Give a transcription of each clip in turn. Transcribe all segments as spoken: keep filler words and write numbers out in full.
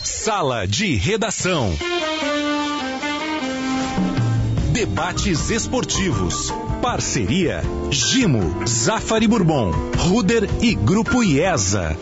Sala de Redação. Debates esportivos. Parceria Gimo, Zafari Bourbon, Ruder e Grupo IESA.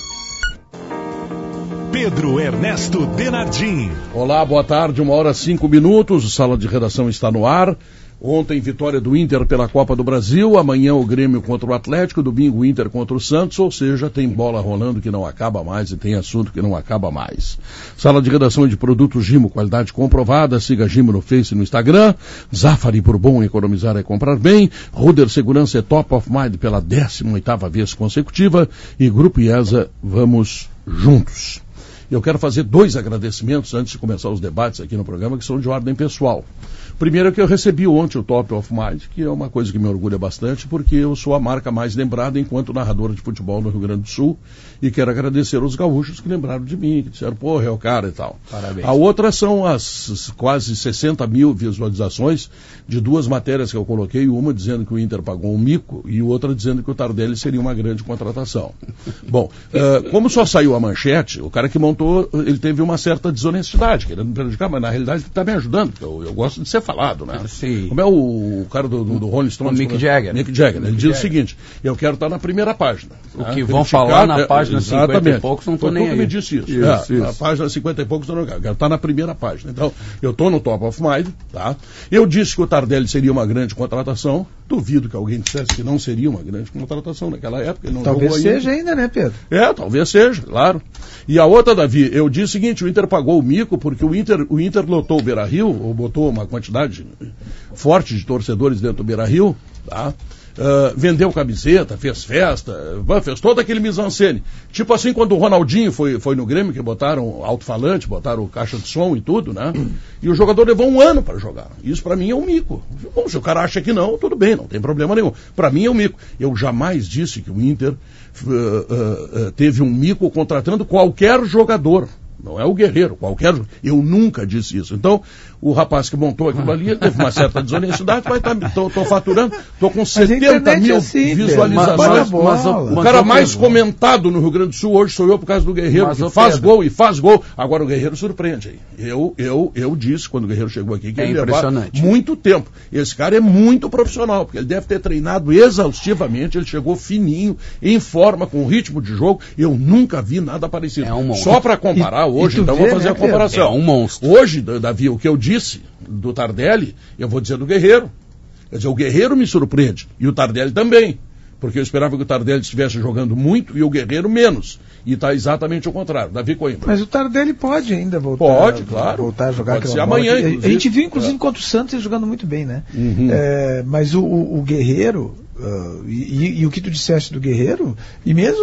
Pedro Ernesto Denardim. Olá, boa tarde, uma hora cinco minutos, o Sala de Redação está no ar. Ontem, vitória do Inter pela Copa do Brasil, amanhã o Grêmio contra o Atlético, domingo o Inter contra o Santos, ou seja, tem bola rolando que não acaba mais e tem assunto que não acaba mais. Sala de Redação de produtos Gimo, qualidade comprovada, siga Gimo no Face e no Instagram, Zafari Bourbon, economizar é comprar bem, Ruder Segurança é top of mind pela décima oitava vez consecutiva e Grupo IESA, vamos juntos. Eu quero fazer dois agradecimentos antes de começar os debates aqui no programa, que são de ordem pessoal. Primeiro é que eu recebi ontem o Top of Mind, que é uma coisa que me orgulha bastante, porque eu sou a marca mais lembrada enquanto narrador de futebol no Rio Grande do Sul, e quero agradecer aos gaúchos que lembraram de mim, que disseram, porra, é o cara e tal. Parabéns. A outra são as quase sessenta mil visualizações de duas matérias que eu coloquei, uma dizendo que o Inter pagou um mico e outra dizendo que o Tardelli seria uma grande contratação. Bom, uh, como só saiu a manchete, o cara que montou, ele teve uma certa desonestidade, querendo me prejudicar, mas na realidade ele está me ajudando, porque eu, eu gosto de ser falado, né? Sim. Como é o, o cara do, do, do Rolling Stones? O Mick Jagger. Mick Jagger. Ele Mick diz Jagger. o seguinte, eu quero estar na primeira página. O né? que vão Criticar, falar na é, página exatamente. cinquenta e poucos não estou nem aí. Foi tu que me disse isso. Isso, é, isso. Na página cinquenta e poucos eu não quero. Quero estar na primeira página. Então, eu estou no Top of Mind, tá? Eu disse que o Tardelli seria uma grande contratação. Duvido que alguém dissesse que não seria uma grande contratação naquela época. Ele não talvez jogou seja ainda. ainda, né, Pedro? É, talvez seja, claro. E a outra, Davi, eu disse o seguinte, o Inter pagou o mico porque o Inter, o Inter lotou o Beira-Rio, ou botou uma quantidade forte de torcedores dentro do Beira-Rio, tá? Uh, vendeu camiseta, fez festa, fez todo aquele mise-en-scène. Tipo assim, quando o Ronaldinho foi, foi no Grêmio, que botaram alto-falante, botaram caixa de som e tudo, né? E o jogador levou um ano para jogar. Isso para mim é um mico. Bom, se o cara acha que não, tudo bem, não tem problema nenhum. Para mim é um mico. Eu jamais disse que o Inter uh, uh, uh, teve um mico contratando qualquer jogador. Não é o Guerreiro, qualquer... Eu nunca disse isso. Então, o rapaz que montou aquilo ali, ele teve uma certa desonestidade, mas estou faturando, estou com setenta mil assim, visualizações. Mas, mas, o cara mais comentado no Rio Grande do Sul hoje sou eu por causa do Guerreiro, mas, que faz Pedro. gol e faz gol. Agora o Guerreiro surpreende aí. Eu, eu, eu disse, quando o Guerreiro chegou aqui, que é ele levava muito tempo. Esse cara é muito profissional, porque ele deve ter treinado exaustivamente, ele chegou fininho, em forma, com ritmo de jogo. Eu nunca vi nada parecido. É um Só para comparar, hoje, então vou fazer né, a comparação. É um monstro. Hoje, Davi, o que eu disse do Tardelli, eu vou dizer do Guerreiro. Quer dizer, o Guerreiro me surpreende. E o Tardelli também. Porque eu esperava que o Tardelli estivesse jogando muito e o Guerreiro menos. E está exatamente o contrário. Davi Coimbra. Mas o Tardelli pode ainda voltar. Pode, claro. Voltar a jogar. Pode ser amanhã, bola. inclusive. A gente viu, inclusive, é. contra o Santos ele jogando muito bem, né? Uhum. É, mas o, o, o Guerreiro, uh, e, e o que tu disseste do Guerreiro, e mesmo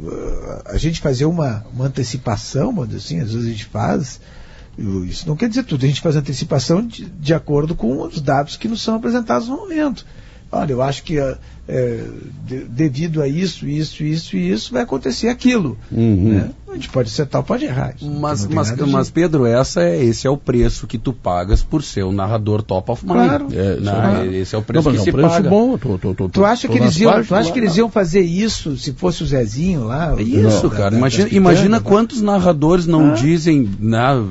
uh, a gente fazer uma, uma antecipação, assim, às vezes a gente faz... Isso não quer dizer tudo, a gente faz antecipação de, de acordo com os dados que nos são apresentados no momento. Olha, eu acho que é, de, devido a isso, isso, isso e isso, vai acontecer aquilo. Uhum. Né? A gente pode acertar ou pode errar. Mas, mas, mas Pedro, essa é, esse é o preço que tu pagas por ser um narrador top of mind. Claro. É, não, claro. Esse é o preço não, que não, se preço paga. Bom, tô, tô, tô, tu acha, tô que eles, iam, páginas, tu acha lá, que eles iam fazer isso se fosse o Zezinho lá? É isso, da, cara. Da, imagina das imagina pitangas, quantos narradores não ah. dizem... Né,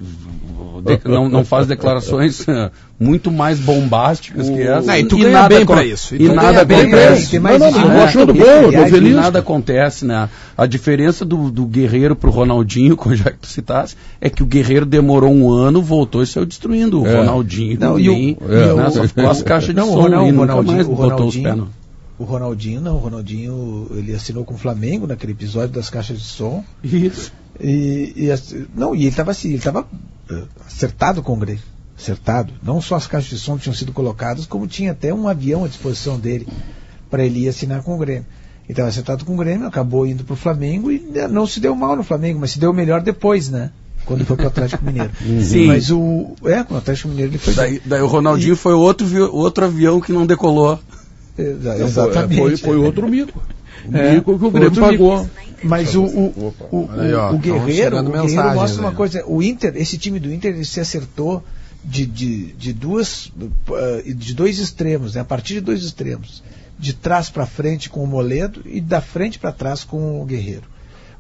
de, não, não faz declarações uh, muito mais bombásticas que essa. Não, e tu e ganha nada bem pra isso. E, e nada acontece. Não, não, não, eu achando bom, eu tô feliz. E nada acontece, né? A diferença do, do Guerreiro pro Ronaldinho, já que tu citasse, é que o Guerreiro demorou um ano, voltou e saiu destruindo. O é. Ronaldinho não, também, e o, e né? o, Só ficou as caixas de não, som não, e o nunca Ronaldinho, mais o botou os pés. Ronaldinho, o Ronaldinho não, o Ronaldinho, ele assinou com o Flamengo naquele episódio das caixas de som. Isso. E, e, não, e ele estava assim, ele estava uh, acertado com o Grêmio. Acertado. Não só as caixas de som tinham sido colocadas, como tinha até um avião à disposição dele para ele ir assinar com o Grêmio. Ele estava acertado com o Grêmio, acabou indo para o Flamengo e não se deu mal no Flamengo, mas se deu melhor depois, né? Quando foi para o Atlético Mineiro. Sim. Mas o. É, com o Atlético Mineiro ele foi. Daí, daí o Ronaldinho e... foi outro, outro avião que não decolou. Exa exatamente. Foi, foi outro mico. O é, mico que o Grêmio pagou. Mico. Mas o, o, o, o, aí, ó, o Guerreiro, o Guerreiro mostra uma coisa. O Inter, esse time do Inter, ele se acertou de, de, de, duas, de dois extremos, né? A partir de dois extremos. De trás para frente com o Moledo e da frente para trás com o Guerreiro.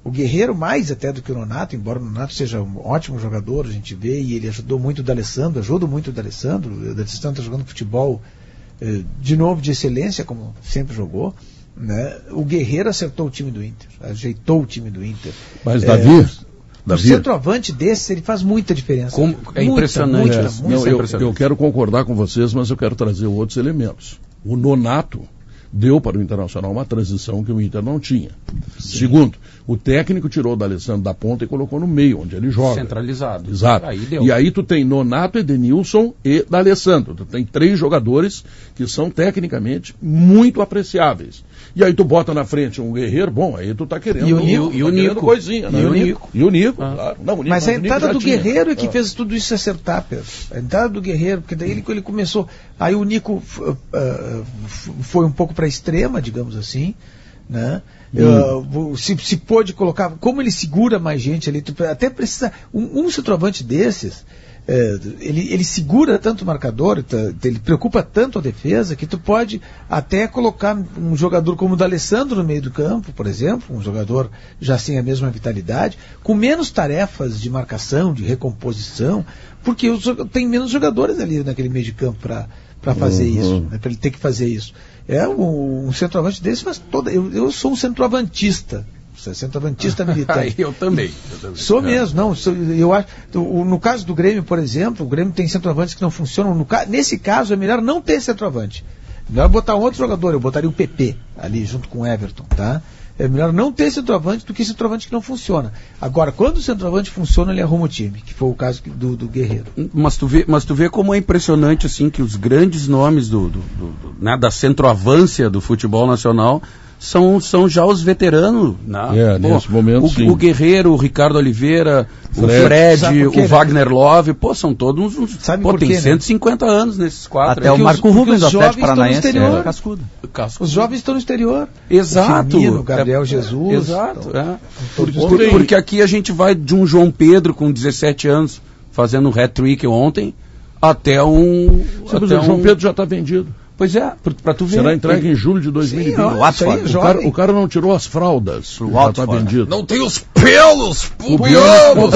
O Guerreiro, mais até do que o Nonato, embora o Nonato seja um ótimo jogador, a gente vê, e ele ajudou muito o D'Alessandro, ajuda muito o D'Alessandro. O D'Alessandro está jogando futebol eh, de novo de excelência, como sempre jogou, né? O Guerreiro acertou o time do Inter, ajeitou o time do Inter. Mas, Davi... É, o centroavante desse, ele faz muita diferença. Como, é muita, impressionante. Muita, é, muita, não, eu, impressionante. eu quero concordar com vocês, mas eu quero trazer outros elementos. O Nonato deu para o Internacional uma transição que o Inter não tinha. Sim. Segundo, o técnico tirou o D'Alessandro da ponta e colocou no meio, onde ele joga. Centralizado. Exato. Aí deu. E aí tu tem Nonato, Edenilson e D'Alessandro. Tu tem três jogadores que são tecnicamente muito apreciáveis. E aí tu bota na frente um Guerreiro, bom, aí tu tá querendo... E o, e o, e o Nico. Coisinha, né? E o Nico. E o Nico, ah. claro. Não, o Nico, mas a entrada do tinha. Guerreiro é que ah. fez tudo isso acertar, Pedro. A entrada do Guerreiro, porque daí ele, ele começou... Aí o Nico uh, uh, foi um pouco para a extrema, digamos assim, né? Hum. Uh, se, se pôde colocar... Como ele segura mais gente ali, tu até precisa... Um, um centroavante desses... É, ele, ele segura tanto o marcador, ele preocupa tanto a defesa, que tu pode até colocar um jogador como o D'Alessandro no meio do campo, por exemplo, um jogador já sem a mesma vitalidade, com menos tarefas de marcação, de recomposição, porque os, tem menos jogadores ali naquele meio de campo para fazer uhum. isso, né, para ele ter que fazer isso. É um, um centroavante desse faz toda. Eu, eu sou um centroavantista. Centroavantista militante. eu, também, eu também. Sou mesmo, não. Sou, eu acho, no caso do Grêmio, por exemplo, o Grêmio tem centroavantes que não funcionam. No, nesse caso, é melhor não ter centroavante. É melhor botar um outro jogador. Eu botaria o P P ali junto com o Everton, tá? É melhor não ter centroavante do que centroavante que não funciona. Agora, quando o centroavante funciona, ele arruma o time, que foi o caso do, do Guerreiro. Mas tu, vê, mas tu vê como é impressionante assim que os grandes nomes do, do, do, do, né, da centroavância do futebol nacional São, são já os veteranos. Né? É, pô, nesse momento, o, sim. o Guerreiro, o Ricardo Oliveira, Fred. o Fred, quê, o Wagner Love, pô, são todos uns. Sabe pô, por tem quê, cento e cinquenta né? anos nesses quatro. Até o Marco Rubens do Atlético Paranaense é cascudo. cascudo. Os jovens estão no exterior. Exato. O Firmino, o Gabriel é, Jesus. Exato. Então, é. Por, por, porque aqui a gente vai de um João Pedro com dezessete anos fazendo um hat-trick ontem até um. Sabe, até o João um... Pedro já está vendido. Pois é, para tu ver. Será entregue em julho de dois mil e vinte. Sim, ó, o, cara, o cara não tirou as fraldas. Já está vendido. Não tem os pelos pubianos.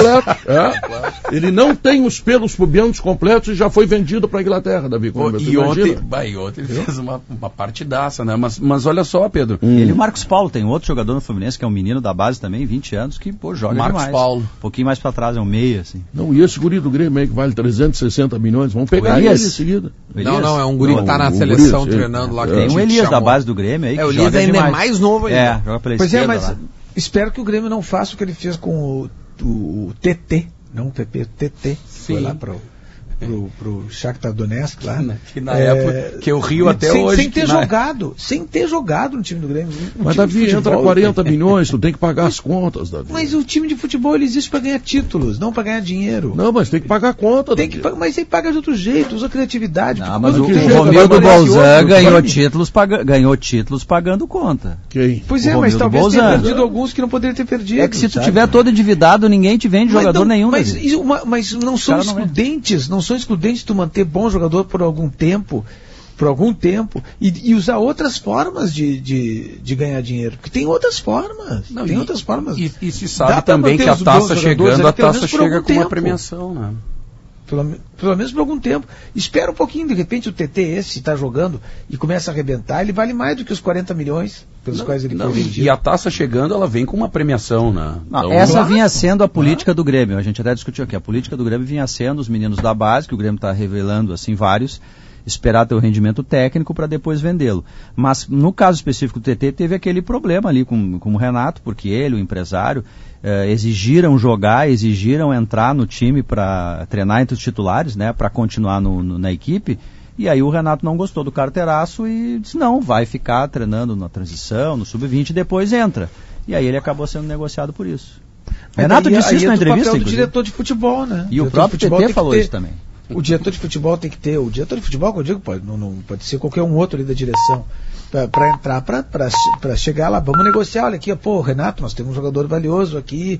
É. Ele não tem os pelos pubianos completos e já foi vendido para a Inglaterra, Davi. Pô, e, ontem, bah, e ontem ele fez uma, uma partidaça, né? Mas, mas olha só, Pedro. Hum. Ele e o Marcos Paulo, tem outro jogador no Fluminense que é um menino da base também, vinte anos, que pô, joga Marcos demais. Paulo. Um pouquinho mais para trás, é um meia, assim. Não, e esse guri do Grêmio aí que vale trezentos e sessenta milhões, vamos pegar ele em seguida. Não, não, é um guri que tá na seleção treinando lá. Tem o Elias da base do Grêmio aí. É, o Elias ainda é mais novo ainda. É, joga pela Pois esquerda. é, mas lá. espero que o Grêmio não faça o que ele fez com o, o, o T T, não o P P, o T T. Sim. Foi lá pro, pro, pro Shakhtar Donetsk lá. Que na é, época, que eu rio até sem, hoje. Sem ter na... jogado, sem ter jogado no time do Grêmio. Um mas Davi, entra quarenta milhões, tu tem que pagar as contas, Davi. Mas o time de futebol ele existe para ganhar títulos, não para ganhar dinheiro. Não, mas tem que pagar a conta, tem que, Mas aí paga de outro jeito, usa criatividade. Não, mas o, o Romildo Bolzan ganhou títulos, paga, ganhou títulos pagando conta. Quem? Pois é, o mas Romildo talvez Bolzan. tenha perdido alguns que não poderia ter perdido. É que se tu sabe? tiver todo endividado, ninguém te vende mas jogador não, nenhum. Mas, uma, mas não são não excludentes, não, não são excludentes tu manter bom jogador por algum tempo, por algum tempo, e, e usar outras formas de, de, de ganhar dinheiro. Porque tem outras formas. Não, tem e, outras formas. E, e se sabe também que a taça chegando, a taça chega com uma premiação, né? Pelo, pelo menos por algum tempo. Espera um pouquinho, de repente o T T esse está jogando e começa a arrebentar, ele vale mais do que os quarenta milhões pelos não, quais ele não, foi vendido. E a taça chegando, ela vem com uma premiação, né? Não, então, essa claro, vinha sendo a política claro. do Grêmio. A gente até discutiu aqui. A política do Grêmio vinha sendo os meninos da base, que o Grêmio está revelando assim vários, esperar ter o rendimento técnico para depois vendê-lo. Mas no caso específico do T T, teve aquele problema ali com, com o Renato, porque ele, o empresário, eh, exigiram jogar, exigiram entrar no time para treinar entre os titulares, né, para continuar no, no, na equipe. E aí o Renato não gostou do carteiraço e disse, não, vai ficar treinando na transição, no sub vinte e depois entra. E aí ele acabou sendo negociado por isso. Mas Renato aí, disse aí isso é na do entrevista, papel do inclusive. diretor de futebol, né? E o, o próprio T T falou ter, isso também. O diretor de futebol tem que ter, o diretor de futebol, que eu digo, pode, não, não, pode ser qualquer um outro ali da direção, para entrar, para chegar lá, vamos negociar, olha aqui, pô, Renato, nós temos um jogador valioso aqui,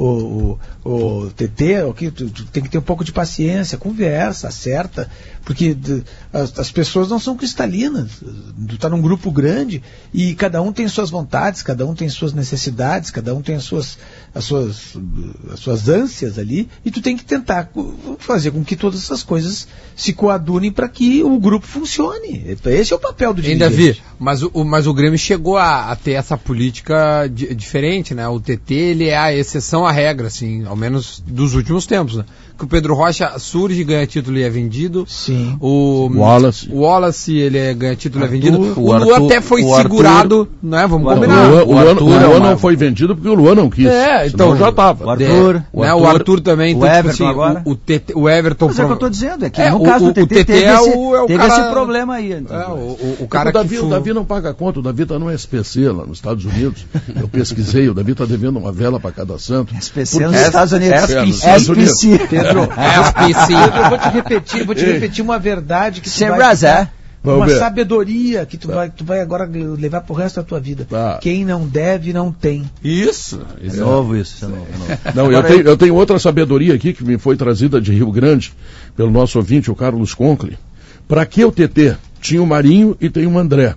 o, o, o T T, aqui, tu, tu tem que ter um pouco de paciência, conversa, acerta, porque de, as, as pessoas não são cristalinas, tu tá num grupo grande e cada um tem suas vontades, cada um tem suas necessidades, cada um tem as suas, as suas, as suas ânsias ali, e tu tem que tentar fazer com que todas essas coisas se coadunem para que o grupo funcione. Esse é o papel do dirigente. Davi, mas o, mas o Grêmio chegou a, a ter essa política di, diferente, né? O T T, ele é a exceção à regra, assim, ao menos dos últimos tempos, né? Que o Pedro Rocha surge, ganha título e é vendido. Sim. O Wallace, o Wallace ele é, ganha título e é vendido. Arthur, o Luan até foi segurado, Arthur, né? Vamos o combinar. Luan, o Luan, Arthur, o Luan é uma... não foi vendido porque o Luan não quis. É, então já estava. O Arthur, é, o, né, Arthur, o Arthur também. O então, Everton tipo assim, agora. O, o, T T, o Everton. Mas é o que eu tô dizendo, é que é, no o, caso o, do T T, o T T teve, é esse, o, é o teve cara... esse problema aí. Então. É, o, o, o cara o Davi, que... o Davi não paga conta, o Davi está no S P C lá nos Estados Unidos. Eu pesquisei, o Davi está devendo uma vela para cada santo. S P C nos Estados Unidos. S P C. Pedro, S P C. eu vou te repetir, vou te repetir uma verdade que tu vai ficar, uma sabedoria que tu vai, tu vai agora levar pro resto da tua vida. Tá. Quem não deve, não tem. Isso. É novo isso. É novo, é novo. Não, eu tenho, eu tenho outra sabedoria aqui que me foi trazida de Rio Grande pelo nosso ouvinte, o Carlos Conkle. Para que o T T? Tinha o Marinho e tem o André.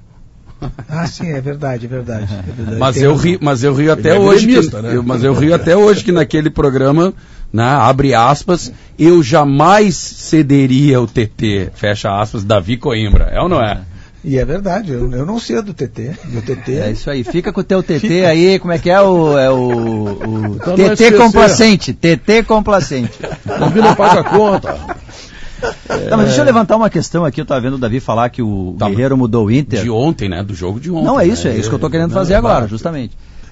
Ah, sim, é verdade, é verdade. É verdade. Mas, eu ri, mas eu rio até é hoje. gremista, que, né? eu, mas eu rio até hoje que naquele programa, né, abre aspas, eu jamais cederia o T T, fecha aspas, Davi Coimbra. É ou não é? E é verdade, eu, eu não sei do T T. Do T T. É isso aí, fica com o teu T T Fica. Aí, como é que é o, é o, o então T T complacente, T T complacente. Davi não paga conta. É... Não, mas deixa eu levantar uma questão aqui, eu estava vendo o Davi falar que o tá, Guerreiro mudou o Inter. De ontem, né, do jogo de ontem. Não, é isso, né? é isso que eu estou querendo não, fazer é agora, baixo. justamente.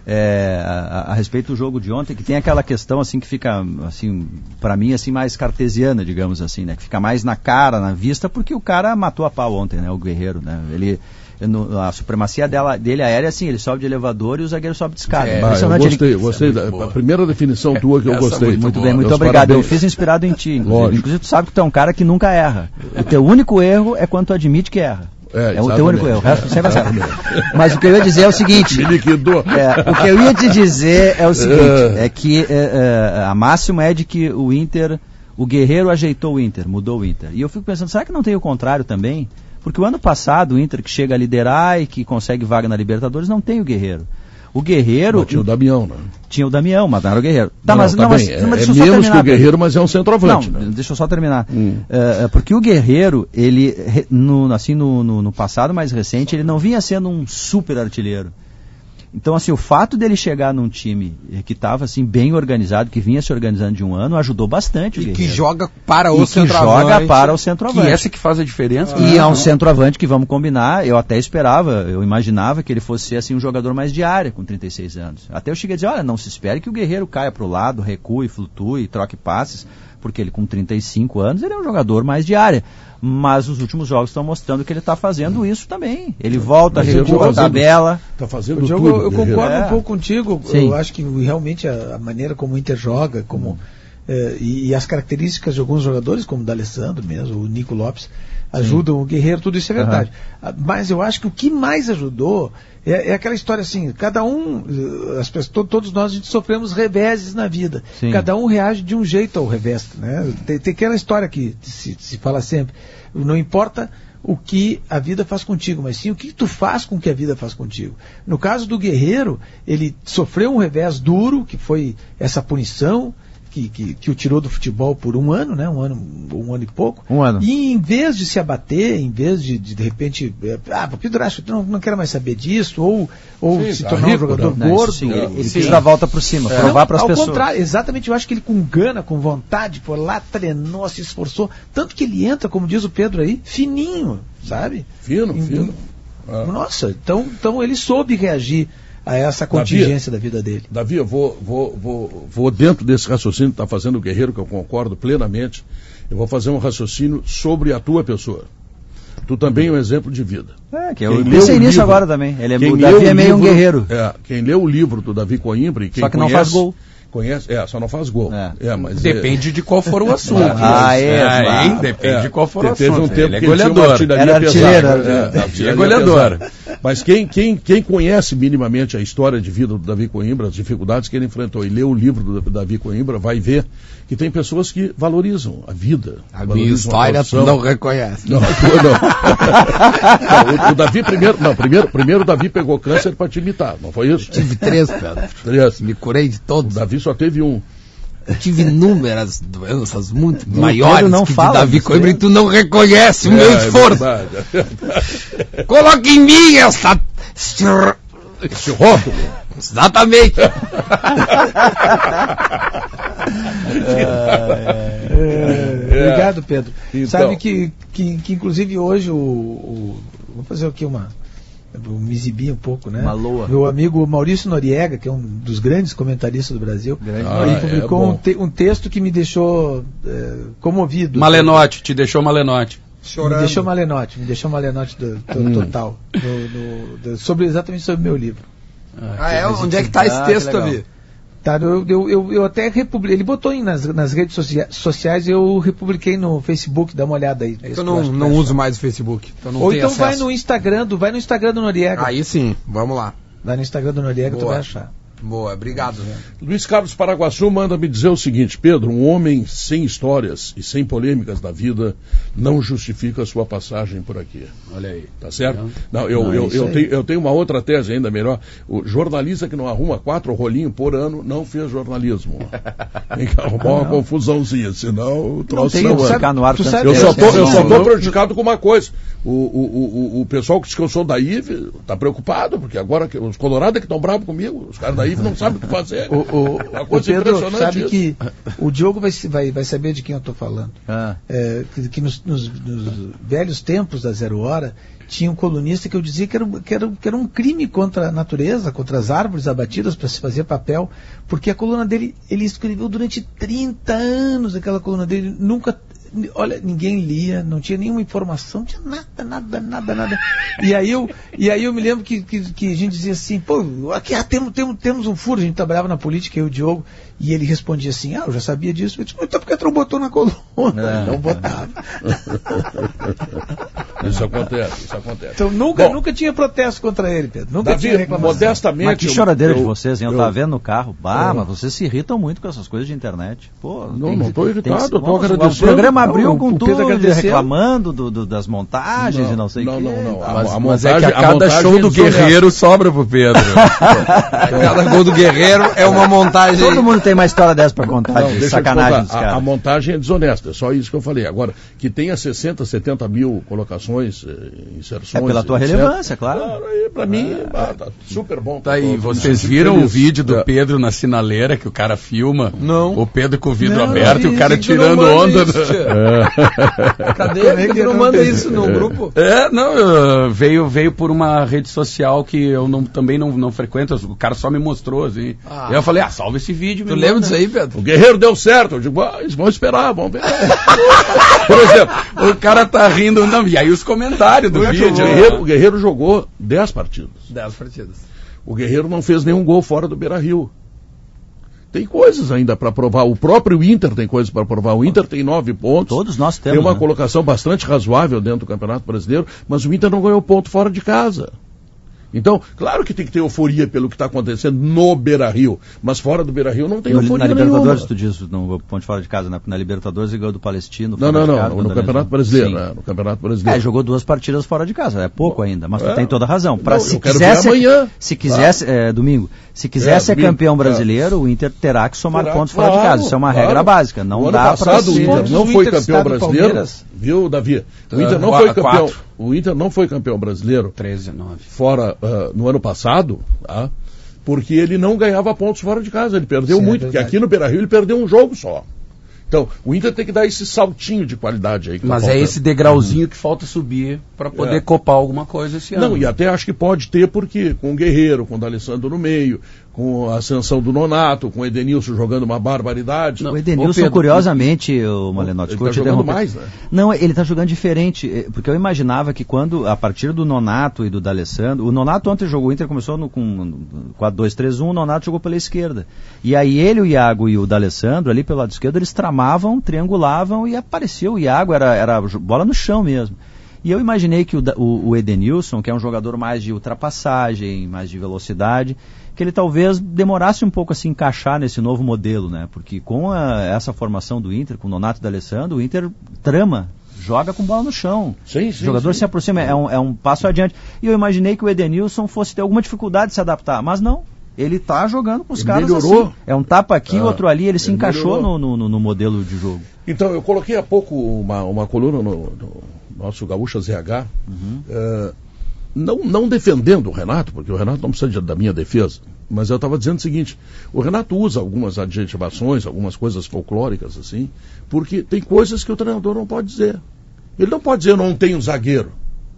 É, a, a respeito do jogo de ontem, que tem aquela questão assim que fica, assim, para mim, assim, mais cartesiana, digamos assim, né? Que fica mais na cara, na vista, porque o cara matou a pau ontem, né? O Guerreiro, né? Ele, no, a supremacia dela, dele aérea, assim, ele sobe de elevador e o zagueiro sobe de escada. É, ah, eu gostei, ele... gostei da a primeira definição tua que eu gostei. Muito, muito bem, muito Meus obrigado. parabéns. Eu fiz inspirado em ti, inclusive. Inclusive, tu sabe que tu é um cara que nunca erra. O teu único erro é quando tu admite que erra. É, é o teu único erro, o resto sempre acerta. Mas o que eu ia dizer é o seguinte. Me liquidou. É, o que eu ia te dizer é o seguinte, é que é, é, a máxima é de que o Inter, o Guerreiro ajeitou o Inter, mudou o Inter. E eu fico pensando, será que não tem o contrário também? Porque o ano passado o Inter que chega a liderar e que consegue vaga na Libertadores não tem o Guerreiro. O Guerreiro... Não, tinha o Damião, né? Tinha o Damião, mas não era o Guerreiro. Tá, não, mas, tá não, mas, bem. Não, mas é, deixa eu é só menos que o Guerreiro, pra... mas é um centroavante. Não, né? deixa eu só terminar. Hum. Uh, porque o Guerreiro, ele, no, assim, no, no, no passado mais recente, ele não vinha sendo um super artilheiro. Então, assim, o fato dele chegar num time que estava assim, bem organizado, que vinha se organizando de um ano, ajudou bastante o E Guerreiro. que joga para e o que centroavante. joga para o centroavante. Que essa que faz a diferença. E né? É um centroavante que, vamos combinar, eu até esperava, eu imaginava que ele fosse ser assim, um jogador mais de área com trinta e seis anos. Até eu cheguei a dizer, olha, não se espere que o Guerreiro caia para o lado, recue, flutue, troque passes, porque ele com trinta e cinco anos, ele é um jogador mais de área. Mas os últimos jogos estão mostrando que ele está fazendo isso também. Ele volta, Mas recua a tabela. Está fazendo o jogo, tudo. Eu concordo é. um pouco contigo. Sim. Eu acho que realmente a, a maneira como o Inter joga, como, hum. eh, e, e as características de alguns jogadores, como o D'Alessandro mesmo, o Nico Lopes, ajudam Sim. o Guerreiro, tudo isso é verdade. Uhum. Mas eu acho que o que mais ajudou é, é aquela história assim, cada um, as pessoas, todos nós a gente sofremos reveses na vida. Sim. Cada um reage de um jeito ao revés. Né? Tem, tem aquela história que se, se fala sempre, não importa o que a vida faz contigo, mas sim o que tu faz com que a vida faz contigo. No caso do Guerreiro, ele sofreu um revés duro, que foi essa punição, Que, que, que o tirou do futebol por um ano, né? Um ano, um ano e pouco. Um ano. E em vez de se abater, em vez de de, de repente, ah, o Pedro acho que não, não quero mais saber disso, ou, ou sim, se tá tornar rico, um jogador né? gordo. Não, sim, ele sim. quis dar a volta por cima, é. provar para as pessoas. Ao contrário, exatamente, eu acho que ele com gana, com vontade, por lá treinou, se esforçou, tanto que ele entra, como diz o Pedro aí, fininho, sabe? Fino, em, fino. Ah. Nossa, então, então ele soube reagir a essa contingência Davi, da vida dele. Davi, eu vou, vou, vou, vou dentro desse raciocínio que está fazendo o Guerreiro, que eu concordo plenamente, eu vou fazer um raciocínio sobre a tua pessoa. Tu também é um exemplo de vida. É, que eu pensei nisso agora também. Ele é, o Davi é meio livro, um guerreiro. É, quem leu o livro do Davi Coimbra e quem Só que conhece, não faz gol. Conhece, é, só não faz gol. É. É, mas Depende é... de qual for o assunto. Ah, é, é, hein? Depende é, de qual for o assunto. Teve um tempo ele é que goleador. Ele era artilheiro. É, é goleador. Mas quem, quem, quem conhece minimamente a história de vida do Davi Coimbra, as dificuldades que ele enfrentou, e lê o livro do Davi Coimbra, vai ver que tem pessoas que valorizam a vida. A minha história tu não reconhece. Não, tu não. Não, o, o Davi primeiro, não, primeiro, primeiro o Davi pegou câncer para te imitar, não foi isso? Tive três, Pedro. Três. Me curei de todos. O Davi só teve um. Eu tive inúmeras doenças muito Não, maiores não que fala de Davi disso, Coimbra, né? e tu não reconhece o meu É, esforço. É verdade, é verdade. Coloque em mim essa... Esse rótulo. Exatamente. É, obrigado, Pedro. Então. Sabe que, que, que inclusive hoje o, o vou fazer aqui uma vou me exibir um pouco, né? Uma loa. Meu amigo Maurício Noriega, que é um dos grandes comentaristas do Brasil, Grande Ah, ele é publicou bom. um, te- um texto que me deixou é, comovido. Malenote, te deixou malenote. Me deixou malenote, me deixou malenote do, do- Hum. total. do- do- do- sobre, exatamente sobre o meu livro. Ah, é? Onde é que tá esse Ah, que texto legal. ali? Tá, eu, eu, eu, eu até republiquei, ele botou aí nas, nas redes socia- sociais, eu republiquei no Facebook, dá uma olhada aí. É que eu não, não uso mais o Facebook. Então não Ou tenho então vai acesso. no Instagram, do, vai no Instagram do Noriega. Aí sim, vamos lá. Vai no Instagram do Noriega, tu Boa. vai achar. Boa, obrigado. Luiz Carlos Paraguaçu manda me dizer o seguinte: Pedro, um homem sem histórias e sem polêmicas da vida não justifica a sua passagem por aqui. Olha aí. Tá certo? Não, eu, Não, é eu, isso eu, aí. tenho, eu tenho uma outra tese ainda melhor. O jornalista que não arruma quatro rolinhos por ano não fez jornalismo. Tem que arrumar uma confusãozinha, senão o troço tem não que anda. ficar no ar tu tanto sabe- Eu tempo. só tô, eu só tô Não. prejudicado com uma coisa. O, o, o, o pessoal que diz que eu sou da I V está preocupado, porque agora que, os colorados é que estão bravos comigo. Os caras da I V não sabem o que fazer. O, o, Uma o coisa Pedro impressionante sabe isso. que o Diogo vai, se- vai, vai saber de quem eu estou falando. Ah, É, que que nos, nos- nos velhos tempos da Zero Hora, tinha um colunista que eu dizia que era, um- que era, que era um crime contra a natureza, contra as árvores abatidas para se fazer papel, porque a coluna dele, ele escreveu durante trinta anos aquela coluna dele, nunca, olha, ninguém lia, não tinha nenhuma informação, não tinha nada, nada, nada, nada. E aí eu, e aí eu me lembro que, que, que a gente dizia assim, pô, aqui ah, temos, temos, temos um furo, a gente trabalhava na política, eu e o Diogo, e ele respondia assim, ah, eu já sabia disso. Eu disse, então por que tu não botou na coluna? É. Não botava. Isso acontece, isso acontece. Então nunca, Bom, nunca tinha protesto contra ele, Pedro. Nunca tinha Davi, reclamação. modestamente. mas que eu- choradeira eu- de vocês, hein? Eu, eu- tava vendo no carro. Bah, eu- mas vocês se irritam muito com essas coisas de internet. Pô, Não, tem não que- tô tem irritado, que- eu tô vamos, agradecendo. O programa abriu Não, com o Pedro tudo agradeceu. reclamando do, do- das montagens Não, e não sei o não, quê. não, não. A- Mas, a mas é que montagem- a cada montagem show do desonesta. Guerreiro sobra pro Pedro. Cada gol do Guerreiro é uma montagem. Todo mundo tem uma história dessa pra contar, Não, de deixa eu te sacanagem dos contar. A, a caras. montagem é desonesta, é só isso que eu falei. Agora, que tenha sessenta, setenta mil colocações, eh, inserções. É pela tua etcétera. relevância, claro. Claro, aí, pra mim, ah, tá super bom. Tá aí, Tô- vocês tô viram feliz. o vídeo do É. Pedro na sinaleira que o cara filma? Não. O Pedro com o vidro Não, aberto não e o vi, cara Tu não tirando manda onda. isso, né? tia. Cadê? Como é Por que que tu não não manda tem? isso no grupo? É, não, eu- veio, veio por uma rede social que eu não- também não, não frequento, o cara só me mostrou, assim. Ah. E eu falei, ah, salva esse vídeo. Tu me lembra manda. disso aí, Pedro? O Guerreiro deu certo. Eu digo, ah, eles vão esperar, vamos ver. Por exemplo, o cara tá rindo, não, e aí os comentários do O vídeo. Guerreiro, o Guerreiro jogou dez partidas. Dez partidas. O Guerreiro não fez nenhum gol fora do Beira-Rio. Tem coisas ainda para provar. O próprio Inter tem coisas para provar. O Inter tem nove pontos. Todos nós Tem temos. uma né? colocação bastante razoável dentro do Campeonato Brasileiro, mas o Inter não ganhou ponto fora de casa. Então, claro que tem que ter euforia pelo que está acontecendo no Beira-Rio, mas fora do Beira-Rio não tem No- euforia na Libertadores, nenhuma. tu diz, no ponto fora de casa, né? Na Libertadores ele ganhou do Palestino. Não, fora não, de não, casa, no, quando no ele- Campeonato Brasileiro, Sim. né? No Campeonato Brasileiro. É, jogou duas partidas fora de casa, é pouco ainda, mas tu É. tem toda a razão. Pra, Não, se eu quero quisesse, ver amanhã. se quisesse, é, domingo, se quisesse É, ser domingo. campeão brasileiro, o Inter terá que somar Terá, pontos fora de claro, casa. Isso é uma claro. regra básica. Não o ano dá pra passado o ser- Inter não o foi Inter campeão está no brasileiro, Palmeiras. viu, Davi? O Ah, Inter não qua- foi campeão. quatro. O Inter não foi campeão brasileiro treze, nove. fora ah, no ano passado, tá? Porque ele não ganhava pontos fora de casa. Ele perdeu Sim, é muito, porque verdade. aqui no Beira-Rio ele perdeu um jogo só. Então, o Inter tem que dar esse saltinho de qualidade aí. Que Mas tá é faltando. esse degrauzinho que falta subir para poder É. copar alguma coisa esse ano. Não, e até acho que pode ter, porque com o Guerreiro, com o D'Alessandro no meio, com a ascensão do Nonato, com o Edenilson jogando uma barbaridade. Não, O Edenilson, Ô, Pedro, curiosamente, o Malenotti, ele vou tá te jogando interromper. mais, né? Não, ele está jogando diferente, eh, porque eu imaginava que quando, a partir do Nonato e do D'Alessandro, o Nonato ontem jogou, o Inter começou no, com quatro dois três um, o Nonato jogou pela esquerda. E aí ele, o Iago e o D'Alessandro, ali pelo lado esquerdo, eles tramavam, triangulavam e apareceu o Iago, era, era bola no chão mesmo. E eu imaginei que o, o, o Edenilson, que é um jogador mais de ultrapassagem, mais de velocidade, que ele talvez demorasse um pouco a se encaixar nesse novo modelo, né? Porque com a, essa formação do Inter, com o Nonato e o D'Alessandro, o Inter trama, joga com bola no chão. Sim, sim, o jogador sim. se aproxima, é um, é um passo adiante. E eu imaginei que o Edenilson fosse ter alguma dificuldade de se adaptar, mas não. Ele tá jogando com os ele caras melhorou. assim. É um tapa aqui, Ah, outro ali, ele se ele encaixou no, no, no modelo de jogo. Então, eu coloquei há pouco uma, uma coluna no, no nosso Gaúcha Z H, uhum. uh, não, não defendendo o Renato, porque o Renato não precisa de, da minha defesa, mas eu estava dizendo o seguinte, o Renato usa algumas adjetivações, algumas coisas folclóricas, assim, porque tem coisas que o treinador não pode dizer. Ele não pode dizer, eu não tenho zagueiro,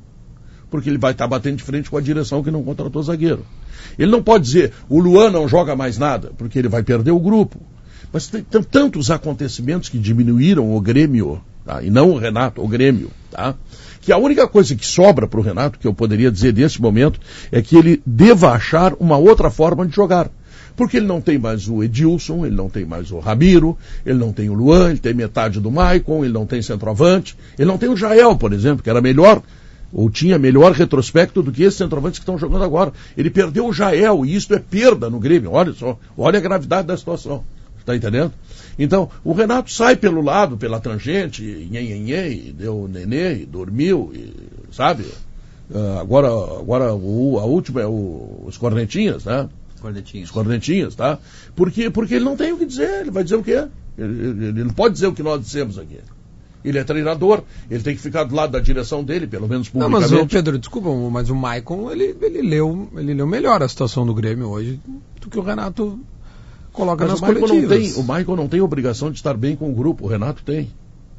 porque ele vai estar tá batendo de frente com a direção que não contratou zagueiro. Ele não pode dizer, o Luan não joga mais nada, porque ele vai perder o grupo. Mas tem, tem tantos acontecimentos que diminuíram o Grêmio, tá? E não o Renato, o Grêmio, tá? Que a única coisa que sobra para o Renato, que eu poderia dizer nesse momento, é que ele deva achar uma outra forma de jogar. Porque ele não tem mais o Edilson, ele não tem mais o Ramiro, ele não tem o Luan, ele tem metade do Maicon, ele não tem centroavante, ele não tem o Jael, por exemplo, que era melhor, ou tinha melhor retrospecto do que esses centroavantes que estão jogando agora. Ele perdeu o Jael, e isso é perda no Grêmio, olha só, olha a gravidade da situação. Está entendendo? Então, o Renato sai pelo lado, pela tangente, nhen, deu nenê, dormiu, e, sabe? Uh, agora, agora o, a última é o, os cornetinhas, né? Cornetinhas. Os cornetinhas, tá? Porque, porque ele não tem o que dizer, ele vai dizer o quê? Ele, ele, ele não pode dizer o que nós dissemos aqui. Ele é treinador, ele tem que ficar do lado da direção dele, pelo menos publicamente. Não, mas o Pedro, desculpa, mas o Maicon, ele, ele, leu, ele leu melhor a situação do Grêmio hoje do que o Renato coloca mas nas o Maicon coletivas. Não tem, o Maicon não tem obrigação de estar bem com o grupo, o Renato tem.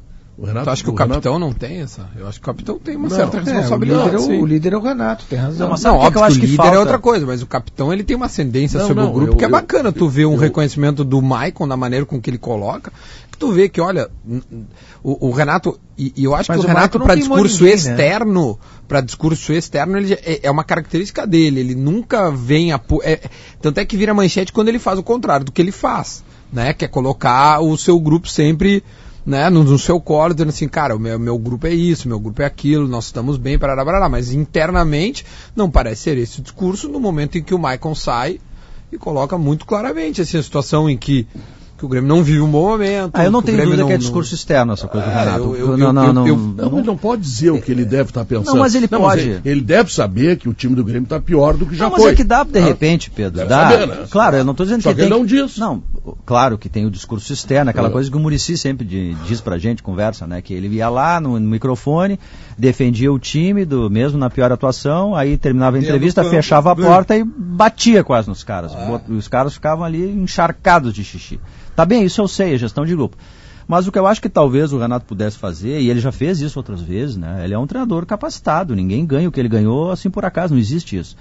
O Renato, tu acha que o, o capitão Renato... não tem essa? Eu acho que o capitão tem uma não, certa é, responsabilidade. O líder, é o, o líder é o Renato, tem razão. Não, mas não, óbvio que, eu acho que o líder falta... é outra coisa, mas o capitão ele tem uma ascendência não, sobre não, o grupo eu, que é bacana. Eu, tu vê um eu, reconhecimento do Maicon na maneira com que ele coloca, que tu vê que, olha, o, o Renato, e, e eu acho mas que o, o Renato para discurso ninguém, externo, né? para discurso externo, ele é, é uma característica dele, ele nunca vem a... É, tanto é que vira manchete quando ele faz o contrário do que ele faz, né? Que é colocar o seu grupo sempre... Né, no, no seu colo, dizendo assim, cara, o meu, meu grupo é isso, meu grupo é aquilo, nós estamos bem, parará, parará, mas internamente não parece ser esse o discurso no momento em que o Maicon sai e coloca muito claramente assim, a situação em que, que o Grêmio não vive um bom momento. Ah, eu não tenho dúvida não, que é discurso não... externo essa coisa do ah, Renato. Eu, eu, não, eu, não, eu, não, eu, não, não, não pode dizer o que ele deve estar pensando. Não, mas ele não, pode. Mas ele, ele deve saber que o time do Grêmio está pior do que já não, foi. Mas é que dá, de ah, repente, Pedro. Dá. Saber, né? Claro, eu não estou dizendo Só que, que ele tem... não diz. Não, claro que tem o discurso externo, aquela é. coisa que o Muricy sempre de, diz pra gente, conversa, né? Que ele ia lá no, no microfone, defendia o time, do, mesmo na pior atuação, aí terminava a entrevista, fechava a porta e batia quase nos caras. Ah. Os caras ficavam ali encharcados de xixi. Tá bem, isso eu sei, é gestão de grupo. Mas o que eu acho que talvez o Renato pudesse fazer, e ele já fez isso outras vezes, né? Ele é um treinador capacitado, ninguém ganha o que ele ganhou assim por acaso, não existe isso.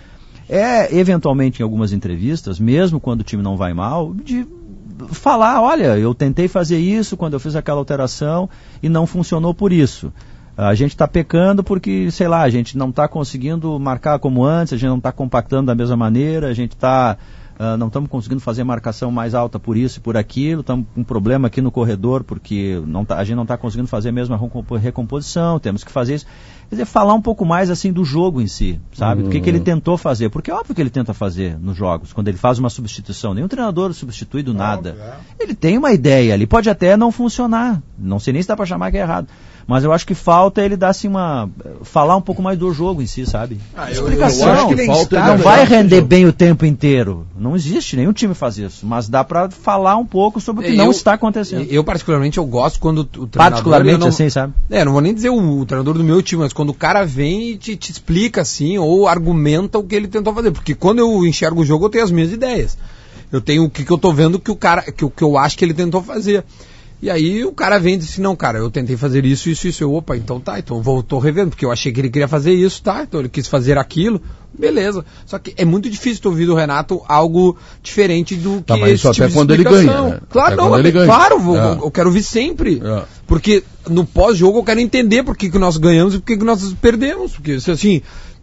É, eventualmente, em algumas entrevistas, mesmo quando o time não vai mal, de falar, olha, eu tentei fazer isso quando eu fiz aquela alteração e não funcionou por isso. A gente está pecando porque, sei lá, a gente não está conseguindo marcar como antes, a gente não está compactando da mesma maneira, a gente está... Uh, não estamos conseguindo fazer marcação mais alta por isso e por aquilo, estamos com um problema aqui no corredor porque não tá, a gente não está conseguindo fazer a mesma recomposição, temos que fazer isso. Quer dizer, falar um pouco mais assim do jogo em si, sabe? Uhum. Do que, que ele tentou fazer, porque é óbvio que ele tenta fazer nos jogos, quando ele faz uma substituição. Nenhum treinador substitui do nada. Ele tem uma ideia ali, pode até não funcionar, não sei nem se dá para chamar que é errado. Mas eu acho que falta ele dar assim uma... falar um pouco mais do jogo em si, sabe? Ah, eu, Explicação. Eu acho que falta não vai render bem o tempo inteiro. Não existe, nenhum time faz isso. Mas dá pra falar um pouco sobre o que eu, não está acontecendo. Eu, particularmente, eu gosto quando o treinador... Particularmente não, assim, sabe? É, não vou nem dizer o, o treinador do meu time, mas quando o cara vem e te, te explica assim, ou argumenta o que ele tentou fazer. Porque quando eu enxergo o jogo, eu tenho as minhas ideias. Eu tenho o que, que eu tô vendo que o cara... que, que eu acho que ele tentou fazer. E aí o cara vem e diz assim, não, cara, eu tentei fazer isso, isso, isso. Eu, opa, então tá, então vou, tô revendo, porque eu achei que ele queria fazer isso, tá? Então ele quis fazer aquilo, beleza. Só que é muito difícil tu ouvir do Renato algo diferente do que tá, mas esse isso tipo até de quando ele ganha, né? Claro, até não, ele é, ganha. claro, vou, é. eu quero ouvir sempre. É. Porque no pós-jogo eu quero entender por que, que nós ganhamos e por que, que nós perdemos. Porque assim,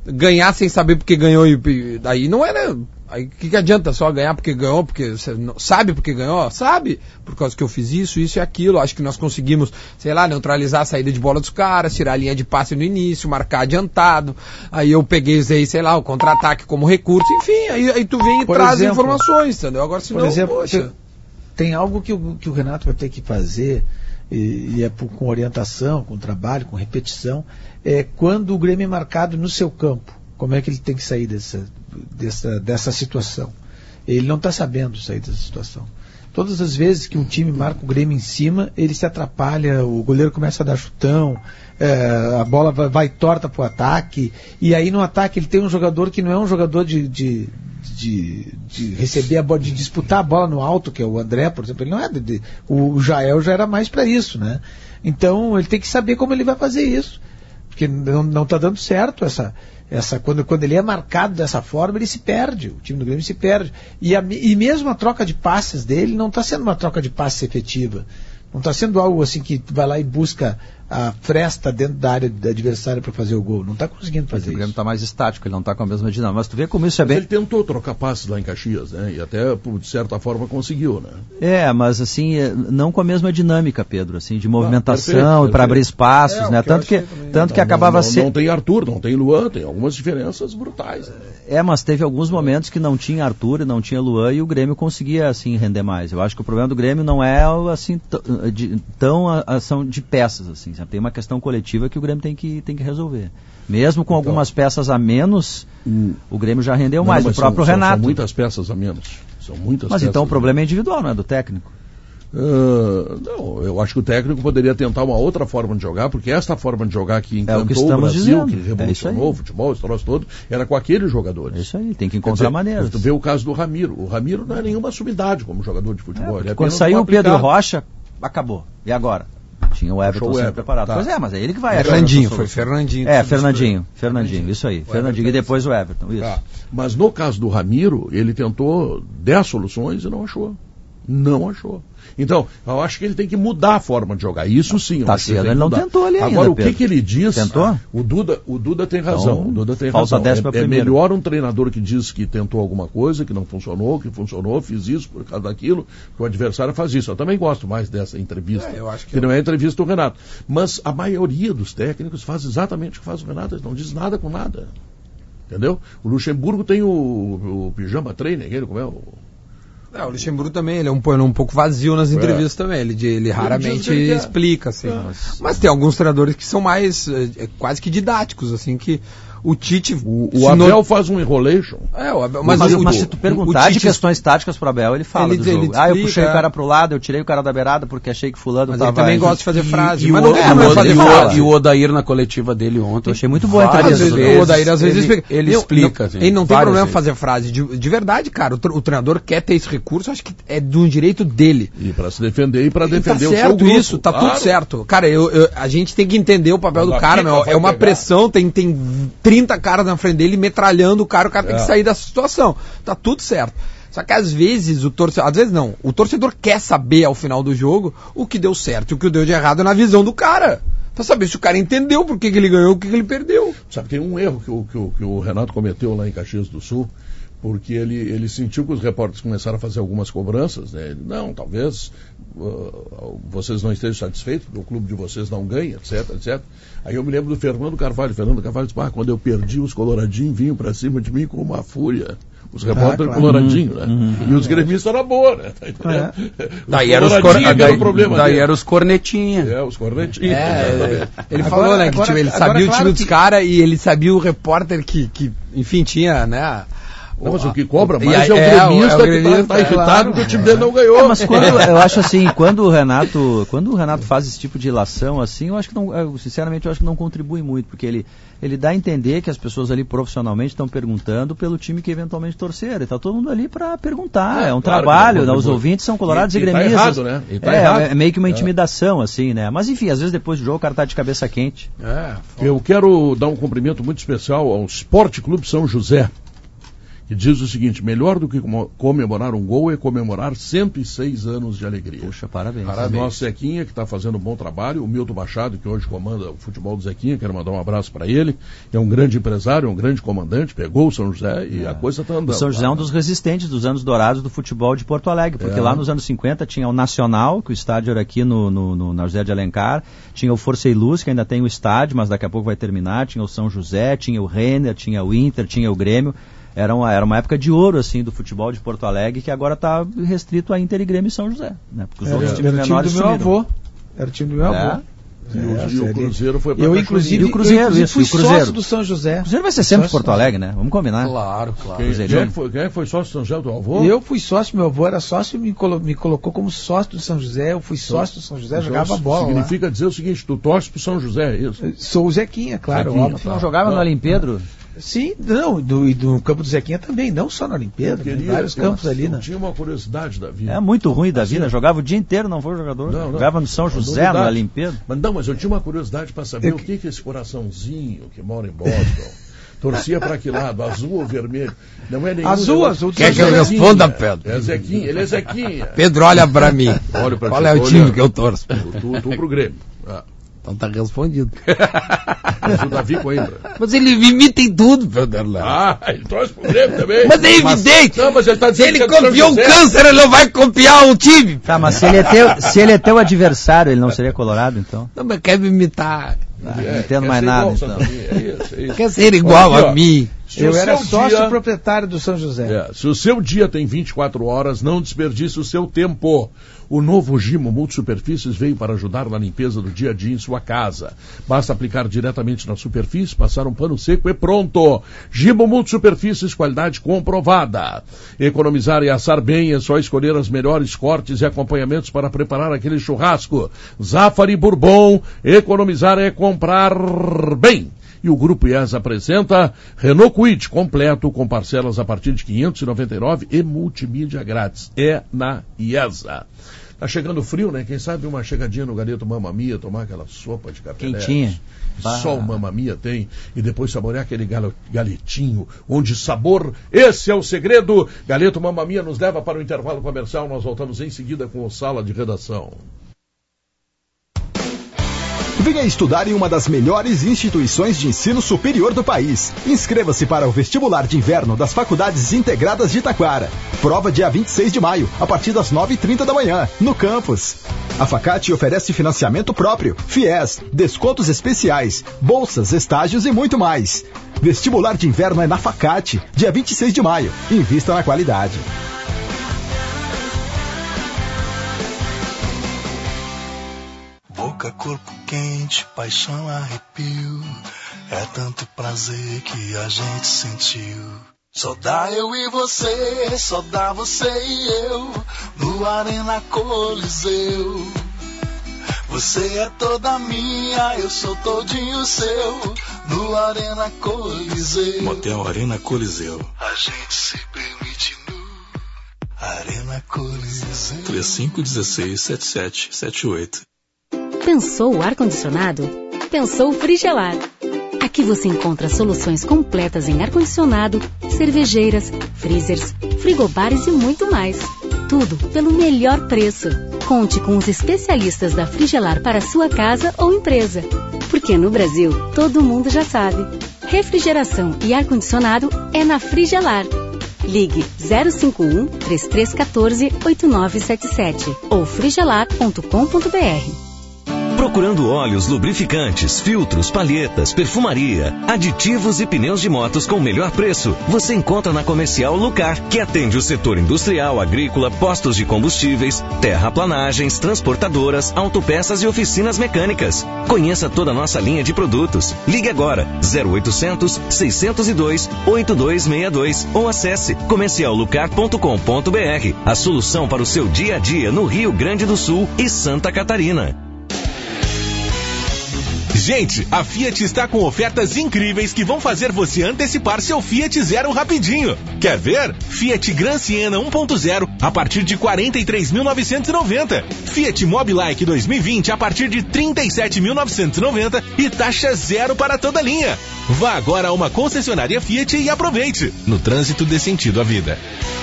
ganhar sem saber porque ganhou, e daí não era... Aí o que, que adianta só ganhar porque ganhou, porque você não, sabe porque ganhou? Sabe, por causa que eu fiz isso, isso e aquilo. Acho que nós conseguimos, sei lá, neutralizar a saída de bola dos caras, tirar a linha de passe no início, marcar adiantado. Aí eu peguei, usei, sei lá, o contra-ataque como recurso. Enfim, aí, aí tu vem e por traz exemplo, informações, entendeu? Agora se por não, exemplo, poxa... Tem algo que o, que o Renato vai ter que fazer, e, e é por, com orientação, com trabalho, com repetição, é quando o Grêmio é marcado no seu campo. Como é que ele tem que sair dessa, dessa, dessa situação? Ele não está sabendo sair dessa situação. Todas as vezes que um time marca o Grêmio em cima, ele se atrapalha, o goleiro começa a dar chutão, é, a bola vai, vai torta para o ataque, e aí no ataque ele tem um jogador que não é um jogador de, de, de, de receber a bola, de disputar a bola no alto, que é o André, por exemplo. Ele não é de, de, o Jael já era mais para isso, né? Então ele tem que saber como ele vai fazer isso, porque não está dando certo essa... Essa, quando, quando ele é marcado dessa forma, ele se perde, o time do Grêmio se perde. E, a, e mesmo a troca de passes dele não está sendo uma troca de passes efetiva. Não está sendo algo assim que vai lá e busca a fresta dentro da área do adversário para fazer o gol. Não está conseguindo fazer isso. O Grêmio está mais estático, ele não está com a mesma dinâmica. Mas tu vê como isso é bem... Mas ele tentou trocar passes lá em Caxias, né? E até, de certa forma, conseguiu, né? É, mas assim, não com a mesma dinâmica, Pedro, assim, de movimentação ah, e para abrir espaços, é, né? que Tanto que, tanto que não, acabava não, sendo... Não tem Arthur, não tem Luan, tem algumas diferenças brutais. Né? É, mas teve alguns momentos que não tinha Arthur e não tinha Luan e o Grêmio conseguia, assim, render mais. Eu acho que o problema do Grêmio não é, assim, t- de, tão a, ação de peças, assim, sabe? Tem uma questão coletiva que o Grêmio tem que, tem que resolver. Mesmo com então, algumas peças a menos, hum, o Grêmio já rendeu não, mais, o próprio são, Renato. São muitas peças a menos. São muitas mas peças então o problema é individual, não é do técnico? Uh, não, eu acho que o técnico poderia tentar uma outra forma de jogar, porque esta forma de jogar que encantou é o, que o Brasil, dizendo. que revolucionou é o futebol, esse troço todo, era com aqueles jogadores. É isso aí, tem que encontrar maneiras. Tu vê o caso do Ramiro. O Ramiro não é nenhuma sumidade como jogador de futebol. É, ele é quando saiu o Pedro Rocha, acabou. E agora? Tinha o Everton sempre preparado. Tá. Pois é, mas é ele que vai. Fernandinho, foi Fernandinho. É, Fernandinho, Fernandinho, isso aí. O Fernandinho e depois o Everton, isso. Tá. Mas no caso do Ramiro, ele tentou dez soluções e não achou. Não achou. Então, eu acho que ele tem que mudar a forma de jogar. Isso sim. Tá cedo, ele, ele não tentou ali ainda. Agora, o Pedro. que, que ele diz... Tentou? O Duda, o Duda tem razão. Então, o Duda tem falta razão. É, é melhor um treinador que diz que tentou alguma coisa, que não funcionou, que funcionou, fiz isso por causa daquilo, que o adversário faz isso. Eu também gosto mais dessa entrevista. É, eu acho que que não é a entrevista do Renato. Mas a maioria dos técnicos faz exatamente o que faz o Renato. Eles não diz nada com nada. Entendeu? O Luxemburgo tem o, o, o pijama trainer, ele, como é o... É, o Luxemburgo também, ele é um, um pouco vazio nas entrevistas é. também, ele, ele raramente ele explica, assim. É. Mas, mas tem alguns treinadores que são mais, é, quase que didáticos, assim, que o Tite... O, o Abel no... faz um enrolation. É, o Abel, mas, mas, o, mas se tu perguntar Tite... de questões táticas pro Abel, ele fala ele, do jogo. Explica, ah, eu puxei é. o cara pro lado, eu tirei o cara da beirada porque achei que fulano mas tava... Mas ele também gosta de fazer frase. E, mas o, não é, não fazer e, frase. E o Odair na coletiva dele ontem... Eu achei muito boa a entrevista. O Odair às vezes ele, explica. Ele não, explica. Não, assim, ele não tem problema vezes. fazer frase. De, de verdade, cara, o, o treinador quer ter esse recurso, acho que é de um direito dele. E pra se defender e pra defender tá o seu certo grupo. Isso, tá claro. tudo certo. Cara, eu, eu, a gente tem que entender o papel Mas do cara, meu, é uma pegar. pressão, tem, tem trinta caras na frente dele metralhando o cara, o cara é. tem que sair dessa situação. Tá tudo certo. Só que às vezes o torcedor, às vezes não, o torcedor quer saber ao final do jogo o que deu certo e o que deu de errado na visão do cara. Pra saber se o cara entendeu por que, que ele ganhou e o que, que ele perdeu. Sabe, tem um erro que o, que, o, que o Renato cometeu lá em Caxias do Sul, porque ele, ele sentiu que os repórteres começaram a fazer algumas cobranças, né? Ele, não, talvez uh, vocês não estejam satisfeitos, porque o clube de vocês não ganha, etc, etcétera. Aí eu me lembro do Fernando Carvalho. Fernando Carvalho disse, ah, quando eu perdi, os coloradinhos vinham para cima de mim com uma fúria. Os repórteres ah, claro. coloradinhos, né? Uhum. E os gremistas eram boa, né? É. Daí eram os, cor... daí, problema daí era os cornetinhas. É, os cornetinhas. É, ele agora, falou, né, que agora, tipo, ele sabia o time claro dos que... caras e ele sabia o repórter que, que enfim, tinha, né... Não, mas o que cobra mais é, é o gremista, é, o gremista que está tá irritado claro, que o time dele não ganhou. É, mas quando, eu acho assim, quando o Renato quando o Renato faz esse tipo de ilação assim, eu acho que não, eu, sinceramente eu acho que não contribui muito, porque ele, ele dá a entender que as pessoas ali profissionalmente estão perguntando pelo time que eventualmente torcer, e tá todo mundo ali para perguntar, é, é um claro trabalho, né? Os ouvintes são colorados e, e, e gremistas. Tá errado, né? E tá é, errado. É meio que uma intimidação, é. assim, né? Mas enfim, às vezes depois do jogo o cara tá de cabeça quente. É, eu quero dar um cumprimento muito especial ao Esporte Clube São José, que diz o seguinte: melhor do que comemorar um gol é comemorar cento e seis anos de alegria. Puxa, parabéns. Parabéns. Nosso Zequinha, que está fazendo um bom trabalho, o Milton Machado, que hoje comanda o futebol do Zequinha, quero mandar um abraço para ele, é um grande empresário, um grande comandante, pegou o São José e é. a coisa está andando. O São José é um dos resistentes dos anos dourados do futebol de Porto Alegre, porque é. lá nos anos cinquenta tinha o Nacional, que o estádio era aqui no, no, no, na José de Alencar, tinha o Força e Luz, que ainda tem o estádio, mas daqui a pouco vai terminar, tinha o São José, tinha o Renner, tinha o Inter, tinha o Grêmio. Era uma, era uma época de ouro, assim, do futebol de Porto Alegre, que agora está restrito a Inter e Grêmio e São José, né? Porque os era, outros times era menores time do meu sumiram. avô. Era o time do meu é. avô. E, é, o, e o Cruzeiro foi para eu, inclusive, e o Cruzeiro, eu, inclusive, isso, fui e o Cruzeiro. sócio do São José. O Cruzeiro vai ser sempre sócio Porto Alegre, né? Vamos combinar. Claro, claro. Quem, quem, é, que foi, quem é que foi sócio do São José, do avô? Eu fui sócio, meu avô era sócio e me, colo, me colocou como sócio do São José. Eu fui sócio do São José, então, jogava bola. Significa lá. dizer o seguinte: tu torce pro São José, é isso? Sou o Zequinha, claro. Zequinha, óbvio. Tu não jogava não. no Olimpedro? Sim, não, do, do campo do Zequinha também, não só na Olimpíada, né, vários campos uma, ali, eu né? tinha uma curiosidade da vida. É muito ruim da assim, vida, jogava o dia inteiro, não foi jogador. Não, não, jogava no São José, no Olimpíada. Mas não, mas eu tinha uma curiosidade para saber eu... o que que esse coraçãozinho que mora em Boston torcia para que lado, azul ou vermelho? Não é nenhum. Azul, negócio. azul. Quer que eu responda, Pedro? É Zequinha, ele é Zequinha. Pedro, olha para mim. Olha pra Qual ti, é o olha, time que eu torço? Tu, tu, tu pro Grêmio. Ah. Então tá respondido. Mas o Davi Coimbra. Mas ele me imita em tudo, Pedro. Ah, ele trouxe pro Grêmio também. Mas é evidente. Não, mas ele tá dizendo se ele que copiou um câncer, ele não vai copiar o time. Tá, mas se ele, é teu, se ele é teu adversário, ele não seria colorado, então? Não, mas quer me imitar. Ah, é, não entendo mais nada, então. É isso, é isso. Quer ser igual Olha, a mim. Eu era sócio dia... proprietário do São José. É, se o seu dia tem vinte e quatro horas, não desperdice o seu tempo. O novo Gimo Multisuperfícies veio para ajudar na limpeza do dia a dia em sua casa. Basta aplicar diretamente na superfície, passar um pano seco e pronto. Gimo Multisuperfícies, qualidade comprovada. Economizar e assar bem é só escolher as melhores cortes e acompanhamentos para preparar aquele churrasco. Zafari Bourbon, economizar é comprar bem. E o Grupo I E S A apresenta Renault Kwid completo com parcelas a partir de quinhentos e noventa e nove reais e multimídia grátis. É na I E S A. Tá chegando frio, né? Quem sabe uma chegadinha no Galeto Mamma Mia, tomar aquela sopa de café. Quentinha. Só o Mamma Mia tem. E depois saborear aquele galetinho, onde sabor, esse é o segredo. Galeto Mamma Mia nos leva para o intervalo comercial. Nós voltamos em seguida com o Sala de Redação. Venha estudar em uma das melhores instituições de ensino superior do país. Inscreva-se para o vestibular de inverno das Faculdades Integradas de Taquara. Prova dia vinte e seis de maio, a partir das nove e trinta da manhã, no campus. A Facate oferece financiamento próprio, FIES, descontos especiais, bolsas, estágios e muito mais. Vestibular de inverno é na Facate, dia vinte e seis de maio. Invista na qualidade. Boca, corpo quente, paixão, arrepio. É tanto prazer que a gente sentiu. Só dá eu e você, só dá você e eu. No Arena Coliseu. Você é toda minha, eu sou todinho seu. No Arena Coliseu. Motel Arena Coliseu. A gente se permite nu. Arena Coliseu. três cinco um seis, sete sete sete oito. Pensou ar-condicionado? Pensou Frigelar. Aqui você encontra soluções completas em ar-condicionado, cervejeiras, freezers, frigobares e muito mais. Tudo pelo melhor preço. Conte com os especialistas da Frigelar para sua casa ou empresa. Porque no Brasil, todo mundo já sabe. Refrigeração e ar-condicionado é na Frigelar. Ligue zero cinco um, três três um quatro, oito nove sete sete ou frigelar ponto com ponto br. Procurando óleos, lubrificantes, filtros, palhetas, perfumaria, aditivos e pneus de motos com o melhor preço, você encontra na Comercial Lucar, que atende o setor industrial, agrícola, postos de combustíveis, terraplanagens, transportadoras, autopeças e oficinas mecânicas. Conheça toda a nossa linha de produtos. Ligue agora zero oitocentos, seiscentos e dois, oitenta e dois sessenta e dois ou acesse comercial lucar ponto com ponto br. A solução para o seu dia a dia no Rio Grande do Sul e Santa Catarina. Gente, a Fiat está com ofertas incríveis que vão fazer você antecipar seu Fiat Zero rapidinho. Quer ver? Fiat Gran Siena um ponto zero a partir de quarenta e três mil novecentos e noventa. Fiat Mobilike dois mil e vinte a partir de trinta e sete mil novecentos e noventa e taxa zero para toda a linha. Vá agora a uma concessionária Fiat e aproveite. No trânsito dê sentido à vida.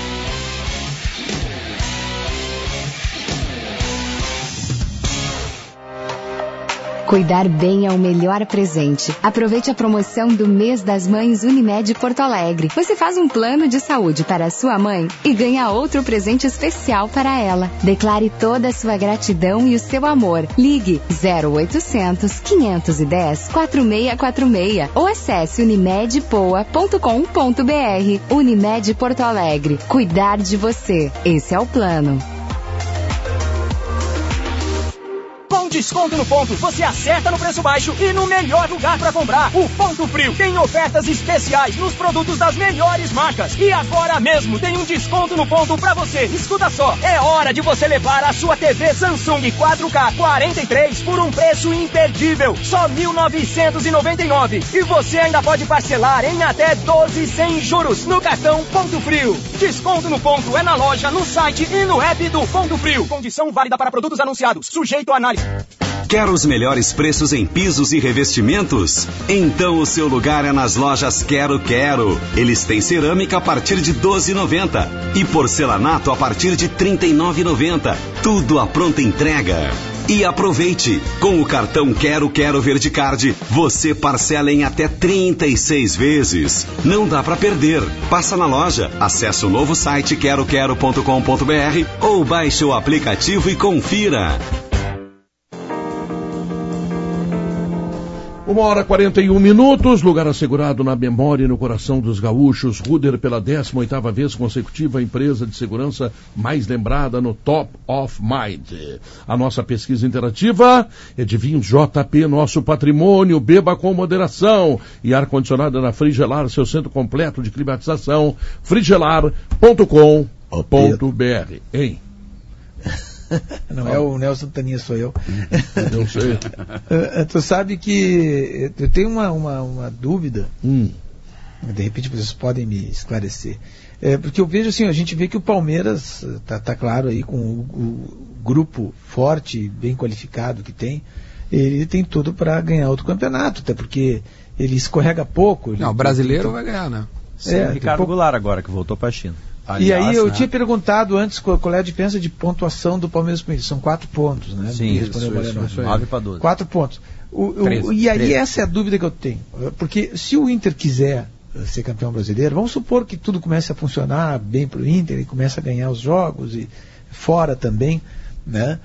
Cuidar bem é o melhor presente. Aproveite a promoção do mês das mães Unimed Porto Alegre. Você faz um plano de saúde para a sua mãe e ganha outro presente especial para ela. Declare toda a sua gratidão e o seu amor. Ligue zero oitocentos, quinhentos e dez, quarenta e seis quarenta e seis ou acesse unimed poa ponto com ponto br. Unimed Porto Alegre. Cuidar de você. Esse é o plano. Desconto no ponto, você acerta no preço baixo e no melhor lugar para comprar. O Ponto Frio tem ofertas especiais nos produtos das melhores marcas. E agora mesmo tem um desconto no ponto para você. Escuta só, é hora de você levar a sua T V Samsung quatro K quarenta e três por um preço imperdível, só mil novecentos e noventa e nove. E você ainda pode parcelar em até doze sem juros no cartão Ponto Frio. Desconto no ponto é na loja, no site e no app do Ponto Frio. Condição válida para produtos anunciados, sujeito a análise. Quer os melhores preços em pisos e revestimentos? Então o seu lugar é nas lojas Quero Quero. Eles têm cerâmica a partir de doze reais e noventa centavos e porcelanato a partir de trinta e nove reais e noventa centavos. Tudo à pronta entrega. E aproveite! Com o cartão Quero Quero Verdicard, você parcela em até trinta e seis vezes. Não dá para perder. Passa na loja, acesse o novo site quero quero ponto com ponto br ou baixe o aplicativo e confira. Uma hora e quarenta e um minutos, lugar assegurado na memória e no coração dos gaúchos. Ruder, pela décima oitava vez consecutiva, a empresa de segurança mais lembrada no Top of Mind. A nossa pesquisa interativa é de vinhos J P, nosso patrimônio. Beba com moderação. E ar-condicionado na Frigelar, seu centro completo de climatização. frigelar ponto com ponto br. Hein? Não é o Nelson Taninha, sou eu. Não sei. Tu sabe que eu tenho uma, uma, uma dúvida. Hum. De repente vocês podem me esclarecer. É, porque eu vejo assim, a gente vê que o Palmeiras tá, tá claro aí com o, o grupo forte, bem qualificado que tem. Ele tem tudo para ganhar outro campeonato, até porque ele escorrega pouco. Ele Não, o brasileiro vai ganhar, né? Sim, É, Ricardo pouco... Goulart agora, que voltou para a China. Aliás, e aí eu né? tinha perguntado antes qual é a diferença de pontuação do Palmeiras com ele. São quatro pontos, né? Sim, isso, isso, isso, isso, nove para doze. Quatro pontos. O, o, treze, e aí treze. essa é a dúvida que eu tenho. Porque se o Inter quiser ser campeão brasileiro, vamos supor que tudo comece a funcionar bem para o Inter e comece a ganhar os jogos e fora também, né?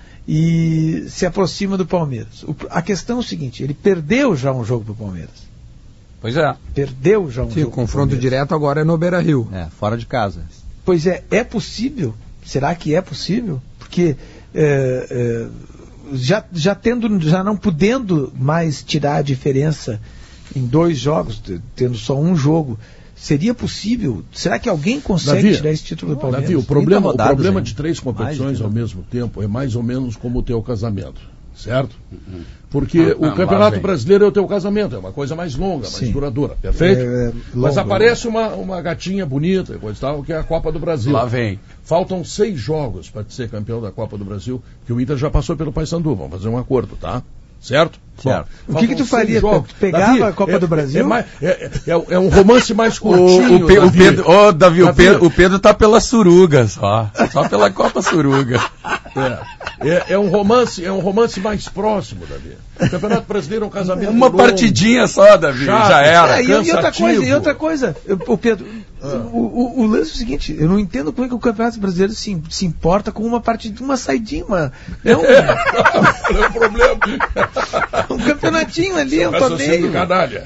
E se aproxima do Palmeiras. O, a questão é o seguinte, ele perdeu já um jogo para o Palmeiras. Pois é. Perdeu já um Sim, jogo. o confronto direto agora é no Beira-Rio. É, fora de casa. Pois é, é possível? Será que é possível? Porque é, é, já, já, tendo, já não podendo mais tirar a diferença em dois jogos, tendo só um jogo, seria possível? Será que alguém consegue Davi, tirar esse título do Palmeiras? Davi, o problema, rodadas, o problema hein? de três competições ao mesmo tempo é mais ou menos como o teu casamento, certo? Porque Ah, o ah, Campeonato Brasileiro é o teu casamento, é uma coisa mais longa, mais Sim. duradoura, perfeito? É, é, longo, Mas aparece uma, uma gatinha bonita, coisa e tal, que é a Copa do Brasil. Lá vem. Faltam seis jogos para ser campeão da Copa do Brasil, que o Inter já passou pelo Paysandu, vamos fazer um acordo, tá? Certo? Certo. Bom, O que que tu faltam seis faria? jogos. Tu pegava Davi, a Copa é, do Brasil? É, mais- é- é- é um romance mais O, curtinho, o, Pe- o Davi. Pedro, oh, Davi, o Davi. Pedro, o Pedro tá pela suruga só. Só pela Copa Suruga. É, é, é um romance, é um romance mais próximo, Davi. O Campeonato Brasileiro é um casamento Uma longo, partidinha só, Davi. chato, Já era. Ah, e, e outra cansativo. coisa, e outra coisa, eu- o Pedro, o, o, o lance é o seguinte, eu não entendo como é que o Campeonato Brasileiro se, se importa com uma partidinha, uma saidinha, uma, é um, Não é um problema. um campeonatinho ali, um Raciocínio torneio. canalha.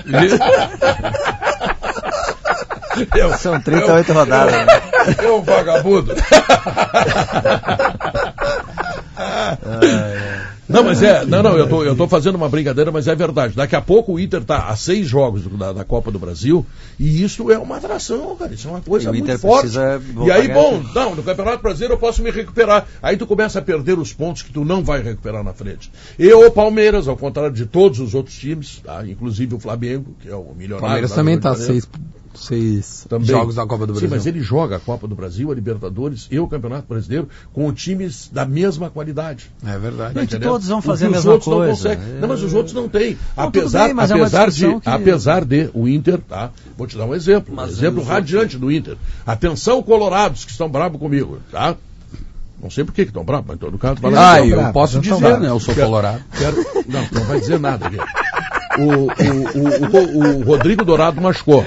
Eu- São trinta e oito rodadas. Né? É um vagabundo. Não, mas é, não, não, eu tô, eu tô fazendo uma brincadeira, mas é verdade. Daqui a pouco o Inter tá a seis jogos da, da Copa do Brasil e isso é uma atração, cara. Isso é uma coisa o muito Inter forte. Precisa e aí, bom, não, no Campeonato Brasileiro eu posso me recuperar. Aí tu começa a perder os pontos que tu não vai recuperar na frente. E o Palmeiras, ao contrário de todos os outros times, tá? Inclusive o Flamengo, que é o milionário. O Palmeiras também tá seis, seis também. jogos da Copa do Brasil. Sim, mas ele joga a Copa do Brasil, a Libertadores e o Campeonato Brasileiro com times da mesma qualidade. É verdade. Não, Tá que todos vão fazer a os mesma outros coisa. Não, conseguem. É... não, mas os outros não têm. Não, apesar, bem, mas apesar, é de, que... apesar de o Inter, tá? Vou te dar um exemplo. Mas um exemplo radiante do Inter. Atenção, colorados que estão bravos comigo, tá? Não sei por que estão bravos, mas em todo caso... Ah, eu bravo, posso dizer, né? Eu sou quero, colorado. Quero, não, não vai dizer nada aqui. O, o, o, o, o Rodrigo Dourado machucou.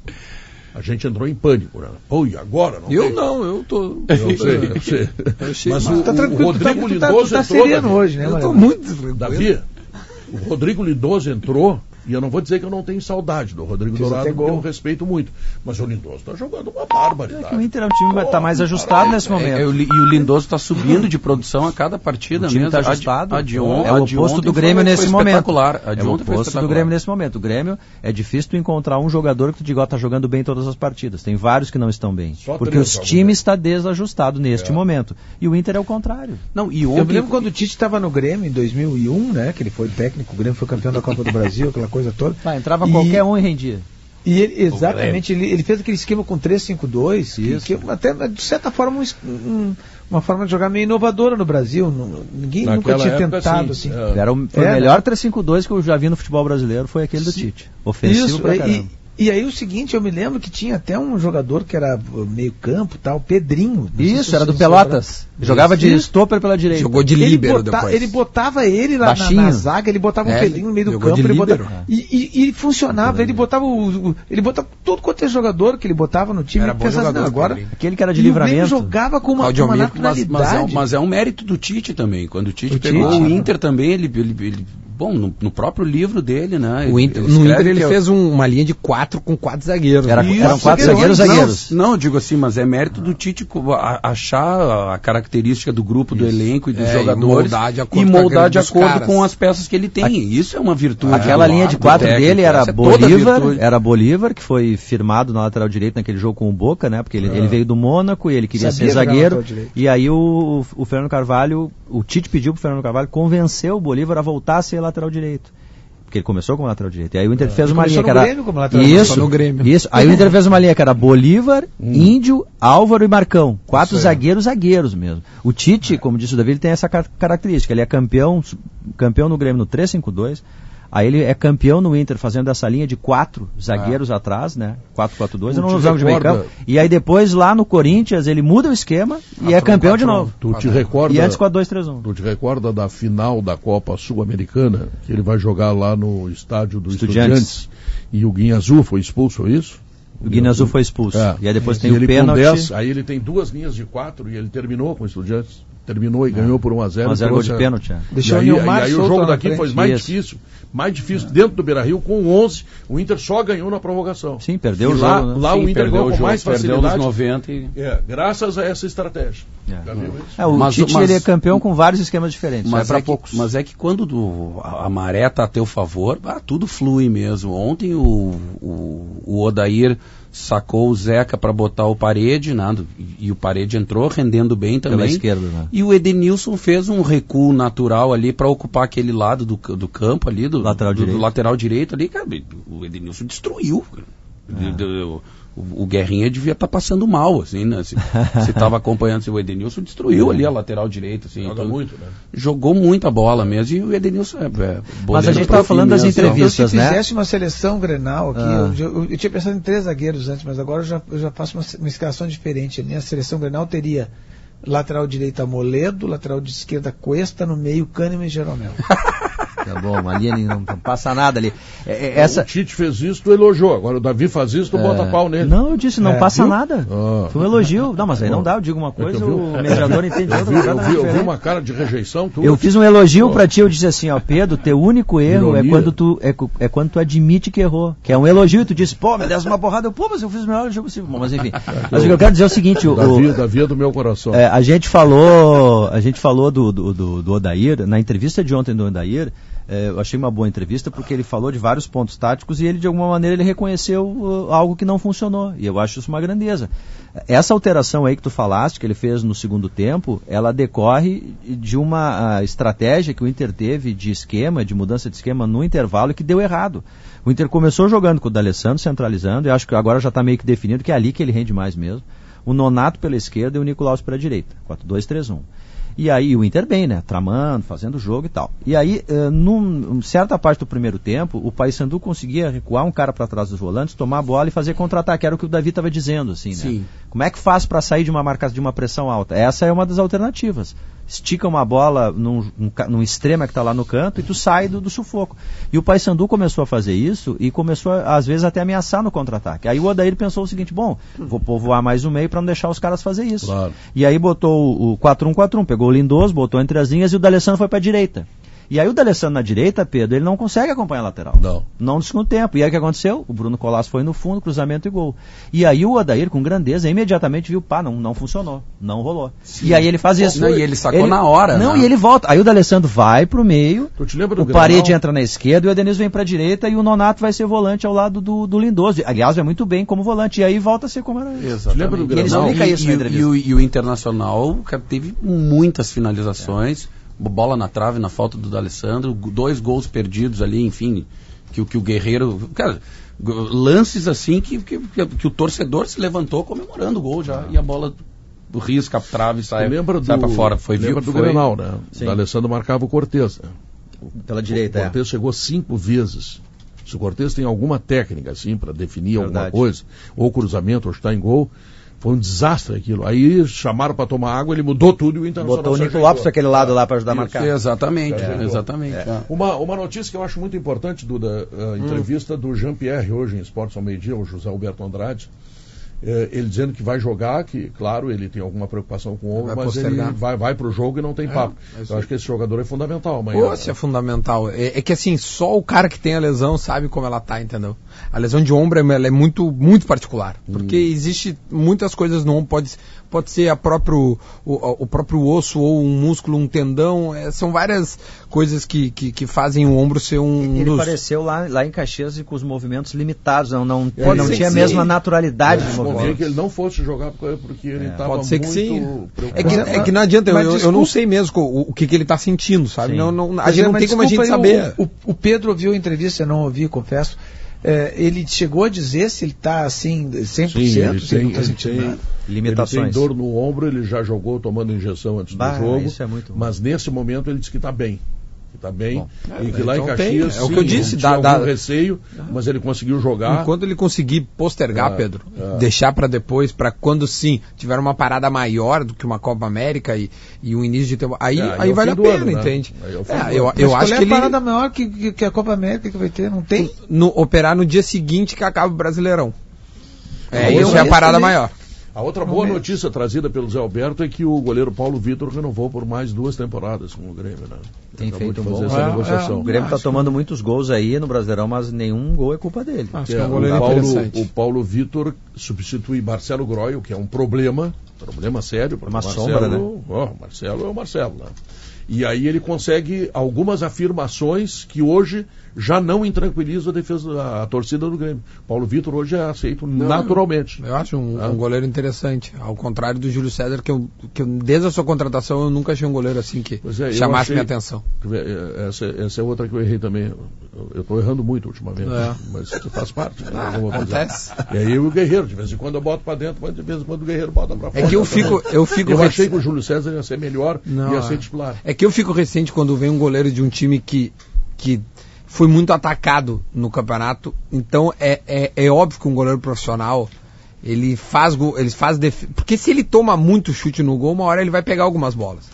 A gente entrou em pânico, né? Pô, e agora? Não eu tem... não, eu tô... Eu sei, eu sei. Eu sei mas mas o, tá o Rodrigo tu Lindoso tá, tu tá entrou... sereno Davi. hoje, né, Eu tô muito tranquilo. Davi, o Rodrigo Lindoso entrou, e eu não vou dizer que eu não tenho saudade do Rodrigo Fiz Dourado, até porque eu gol. respeito muito. Mas o Lindoso está jogando uma barbaridade. É que o Inter é um time que está mais ajustado nesse momento. É, é, o, e o Lindoso está subindo de produção a cada partida o time mesmo. está ajustado. A de, a de on, é o a de oposto do foi- Grêmio foi nesse momento. espetacular. A de É o ontem foi oposto do espetacular. Grêmio nesse momento. O Grêmio é difícil tu encontrar um jogador que tu diga, ó, tá jogando bem todas as partidas. Tem vários que não estão bem. Só Porque três, os algum times estão desajustados neste É. momento. E o Inter é o contrário. Não, e Eu me ontem, lembro quando o Tite estava no Grêmio em dois mil e um, né? Que ele foi técnico, o Grêmio foi campeão da Copa do Brasil, aquela coisa toda. Ah, entrava E- qualquer um e rendia. E ele, exatamente, ele, ele fez aquele esquema com três cinco dois, que, Isso. que até de certa forma um, es- um, uma forma de jogar meio inovadora no Brasil. Não- ninguém nunca Naquela tinha época, tentado sim. assim. É. Era o, foi É, o melhor né? três cinco dois que eu já vi no futebol brasileiro, foi aquele do Tite. Ofensivo Isso, pra e, caramba. e aí o seguinte, eu me lembro que tinha até um jogador que era uh, meio campo, tal, Pedrinho. Não sei se Isso, era do vocês Pelotas. lembram. Jogava de Isso. stopper pela direita. Jogou de Ele, líbero bota- depois. ele botava ele lá na, Baixinho. na zaga, ele botava É, um Pedrinho no meio do jogou campo, de ele líbero. botava, e, e, e funcionava, ele botava o, o- ele botava tudo quanto é jogador que ele botava no time, Era ele bom pensava assim, jogador, não, agora Pedrinho. Aquele que era de e o Grêmio livramento. jogava com uma, com Claudio uma Almir, mas, naturalidade. mas, é, um- mas é um mérito do Tite também. Quando o Tite O pegou Tite. o Inter também, ele, ele, ele- bom, no, no próprio livro dele, né? O ele- Inter- ele no escreve Inter ele que é o- fez um- uma linha de quatro com quatro zagueiros. Era- né? eram quatro zagueiros, zagueiros, zagueiros. Não, não, digo assim, mas é mérito do Tite co- a- achar a característica do grupo, do elenco e dos É, e jogadores moldar de e acordo com moldar a de dos acordo caras. com as peças que ele tem. Isso é uma virtude. Aquela do- linha de do quatro técnico. dele era Essa é toda Bolívar, virtude. era Bolívar, que foi firmado na lateral direita naquele jogo com o Boca, né? Porque ele, ele veio do Mônaco e ele queria Sabia ser jogar zagueiro. lateral direito. E aí o, o Fernando Carvalho, o Tite pediu pro Fernando Carvalho convencer o Bolívar a voltar a ser lateral direito. Porque ele começou como lateral direito. E aí o Inter fez uma Começou linha que no era. Grêmio como lateral Isso, direito. Começou no Grêmio. isso. Aí o Inter fez uma linha que era Bolívar, Índio, Álvaro e Marcão. Quatro zagueiros, zagueiros mesmo. O Tite, como disse o Davi, ele tem essa car- característica. Ele é campeão, campeão no Grêmio no três cinco dois. Aí ele é campeão no Inter fazendo essa linha de quatro zagueiros atrás, né? quatro quatro dois, Tu eu não te usava de meio recorda- campo. E aí depois lá no Corinthians ele muda o esquema e é campeão de novo. Tu te recorda, E antes com a dois três um. tu te recorda da final da Copa Sul-Americana, que ele vai jogar lá no estádio do Estudiantes. Estudiantes, e o Guinha Azul foi expulso, é isso? O Guiné Azul foi expulso. É. E aí depois E tem o ele com pênalti. dez, aí ele tem duas linhas de quatro e ele terminou com o Estudiantes. Terminou e ganhou por um a zero. um a zero gol de pênalti. É. Deixou e aí, o Nilmar e aí o solto jogo lá na daqui frente. foi mais Isso. difícil. Mais difícil dentro do Beira-Rio, com onze, o Inter só ganhou na prorrogação. Sim, perdeu E o lá, jogo. Né? lá Sim, o Inter perdeu ganhou o com jogo, mais perdeu facilidade. nos noventa e... É, graças a essa estratégia. É. Já viu isso? É, o Mas- Tite mas- ele é campeão com vários esquemas diferentes. Mas é para é, que, poucos. mas é que quando do- a, a maré está a teu favor, ah, tudo flui mesmo. Ontem o, o, o Odair sacou o Zeca para botar o Parede, né, do- e, e o Parede entrou rendendo bem também. Pela esquerda, né? E o Edenilson fez um recuo natural ali para ocupar aquele lado do, do campo ali, do Lateral do, direito. do lateral direito ali, cara, o Edenilson destruiu. cara. Do- O, o Guerrinha devia estar passando mal, assim, né? Se estava acompanhando, se o Edenilson destruiu ali a lateral direita, assim. Joga então, muito, né? jogou muita bola mesmo, e o Edenilson é, é Mas a gente tá estava falando das entrevistas, Se né? fizesse uma seleção Grenal aqui, Ah. eu, eu- eu tinha pensado em três zagueiros antes, mas agora eu já, eu já faço uma, uma escalação diferente. A minha seleção Grenal teria lateral direita Moledo, lateral de esquerda Cuesta, no meio Kahneman e Jeromel. Tá bom, ali não, não passa nada ali. É, essa... O Tite fez isso, tu elogiou. Agora o Davi faz isso, tu é... bota pau nele. Não, eu disse, não é, passa viu? nada. Ah. Foi um elogio. Não, mas aí não dá, eu digo uma coisa, é o mediador entende outra. Eu vi, eu, vi, eu vi uma cara de rejeição. Tu... Eu fiz um elogio oh. pra ti, eu disse assim, ó, Pedro, teu único erro é quando, tu, é, é quando tu admite que errou. Que é um elogio, e tu disse, pô, me desse uma porrada. Eu, pô, mas eu fiz o melhor elogio possível. Bom, mas enfim. Mas o que eu quero dizer é o seguinte... O, Davi, o Davi é do meu coração. É, a gente falou, a gente falou do, do, do, do Odair, na entrevista de ontem do Odair, é, eu achei uma boa entrevista porque ele falou de vários pontos táticos e ele, de alguma maneira, ele reconheceu uh, algo que não funcionou. E eu acho isso uma grandeza. Essa alteração aí que tu falaste, que ele fez no segundo tempo, ela decorre de uma uh, estratégia que o Inter teve de esquema, de mudança de esquema no intervalo e que deu errado. O Inter começou jogando com o D'Alessandro, centralizando, e acho que agora já está meio que definido que é ali que ele rende mais mesmo. O Nonato pela esquerda e o Nicolaus pela direita. quatro dois três um. E aí o Inter bem, né? Tramando, fazendo o jogo e tal. E aí, uh, num certa parte do primeiro tempo, o Paysandu conseguia recuar um cara para trás dos volantes, tomar a bola e fazer contra-ataque. Era o que o Davi estava dizendo, assim, né? Sim. Como é que faz para sair de uma marca de uma pressão alta? Essa é uma das alternativas. Estica uma bola num, num, num extremo que está lá no canto e tu sai do, do sufoco. E o Paysandu começou a fazer isso e começou, a, às vezes, até ameaçar no contra-ataque. Aí o Odair pensou o seguinte, bom, vou povoar mais o meio para não deixar os caras fazer isso. Claro. E aí botou o quatro um quatro um, pegou o Lindoso, botou entre as linhas e o D'Alessandro foi para a direita. E aí o D'Alessandro na direita, Pedro, ele não consegue acompanhar a lateral. Não. Não no segundo tempo. E aí o que aconteceu? O Bruno Colasso foi no fundo, cruzamento e gol. E aí o Odair, com grandeza, imediatamente viu, pá, não, não funcionou. Não rolou. Sim. E aí ele faz isso. Não, e ele sacou ele, na hora. Não, né? e ele volta. Aí o D'Alessandro vai pro meio, tu te lembra do o Grenal? Parede entra na esquerda e o Edenilson vem pra direita e o Nonato vai ser volante ao lado do, do Lindoso. Aliás, vai muito bem como volante. E aí volta a ser como era. Exatamente. Te lembra do Grenal? E ele explica isso e, na e, entrevista. e, o, e o Internacional teve muitas finalizações. É. Bola na trave na falta do D'Alessandro, dois gols perdidos ali, enfim, que, que o Guerreiro... Cara, lances assim que, que, que o torcedor se levantou comemorando o gol já, e a bola do risca a trave e sai, sai pra fora. Foi, lembra viu, do foi... Grenal, né? Sim. O D'Alessandro marcava o Cortez, né? Pela direita, o Cortez é. chegou cinco vezes. Se o Cortez tem alguma técnica, assim, para definir Verdade. alguma coisa, ou cruzamento, ou chutar em gol... Foi um desastre aquilo. Aí chamaram para tomar água, ele mudou tudo e o Internacional botou o Nico Lopes para aquele lado lá para ajudar a marcar. Exatamente, é, exatamente. É. Uma, uma notícia que eu acho muito importante, Duda, a entrevista hum. do Jean-Pierre hoje em Esportes ao Meio-Dia, o José Alberto Andrade, é, ele dizendo que vai jogar, que claro, ele tem alguma preocupação com o ombro, mas postergar. ele vai, vai pro jogo e não tem é, papo. É eu acho que esse jogador é fundamental amanhã. Pô, se é fundamental. É, é que assim, só o cara que tem a lesão sabe como ela tá, entendeu? A lesão de ombro ela é muito, muito particular, porque hum. existe muitas coisas no ombro, pode, pode ser a próprio, o, o próprio osso ou um músculo, um tendão, é, são várias coisas que, que, que fazem o ombro ser um... Ele dos... apareceu lá, lá em Caxias com os movimentos limitados, não, não, não tinha a mesma naturalidade é, de movimento. Que ele não fosse jogar porque ele estava é, pode ser muito que sim. É que, é que não adianta, eu, eu, eu não sei mesmo o, o que, que ele está sentindo, sabe? Não, não, a gente não tem como a gente saber. O, o, o Pedro ouviu a entrevista, eu não ouvi, confesso. É, ele chegou a dizer se ele está assim, cem por cento, sim, se ele não está sentindo nada. Limitações. Ele tem dor no ombro, ele já jogou tomando injeção antes bah, do jogo, isso é muito mas nesse momento ele disse que está bem. Está bem, Bom, e que é, lá então em Caxias tem, é o que eu disse, dá, dá, dá algum dá... receio, mas ele conseguiu jogar. Enquanto ele conseguir postergar, é, Pedro, é. deixar para depois, para quando sim tiver uma parada maior do que uma Copa América e, e um início de tempo, aí, é, aí, aí vale a pena, ano, entende? Né? É, eu, eu acho que é a ele... parada maior que, que, que a Copa América que vai ter, não tem? No, operar no dia seguinte que acaba o Brasileirão. É, não, isso é a parada também. maior. A outra boa notícia trazida pelo Zé Alberto é que o goleiro Paulo Vitor renovou por mais duas temporadas com o Grêmio, né? Tem Acabou feito de fazer bom. essa É, negociação. é, o Grêmio está tomando muitos gols aí no Brasileirão, mas nenhum gol é culpa dele. Acho que é, é um goleiro o Paulo, interessante. o Paulo Vitor substitui Marcelo Groy, que é um problema, problema sério. Uma Marcelo, sombra, né? Ó, Marcelo é o Marcelo, né? E aí ele consegue algumas afirmações que hoje já não intranquilizam a defesa, a, a torcida do Grêmio. Paulo Vitor hoje é aceito não, naturalmente. Eu acho um, ah. um goleiro interessante, ao contrário do Júlio César, que, eu, que eu, desde a sua contratação eu nunca achei um goleiro assim que é, chamasse achei, minha atenção. Essa, essa é outra que eu errei também. Eu estou errando muito ultimamente, é. mas isso faz parte. Né? Ah, acontece. E aí eu e o Guerreiro, de vez em quando eu boto para dentro, mas de vez em quando o Guerreiro bota para fora. É que eu fico... Eu, fico eu rec... achei que o Júlio César ia ser melhor, não, ia ser titular. É que eu fico recente quando vem um goleiro de um time que... que foi muito atacado no campeonato, então é, é, é óbvio que um goleiro profissional ele faz gol, ele faz def... porque se ele toma muito chute no gol, uma hora ele vai pegar algumas bolas.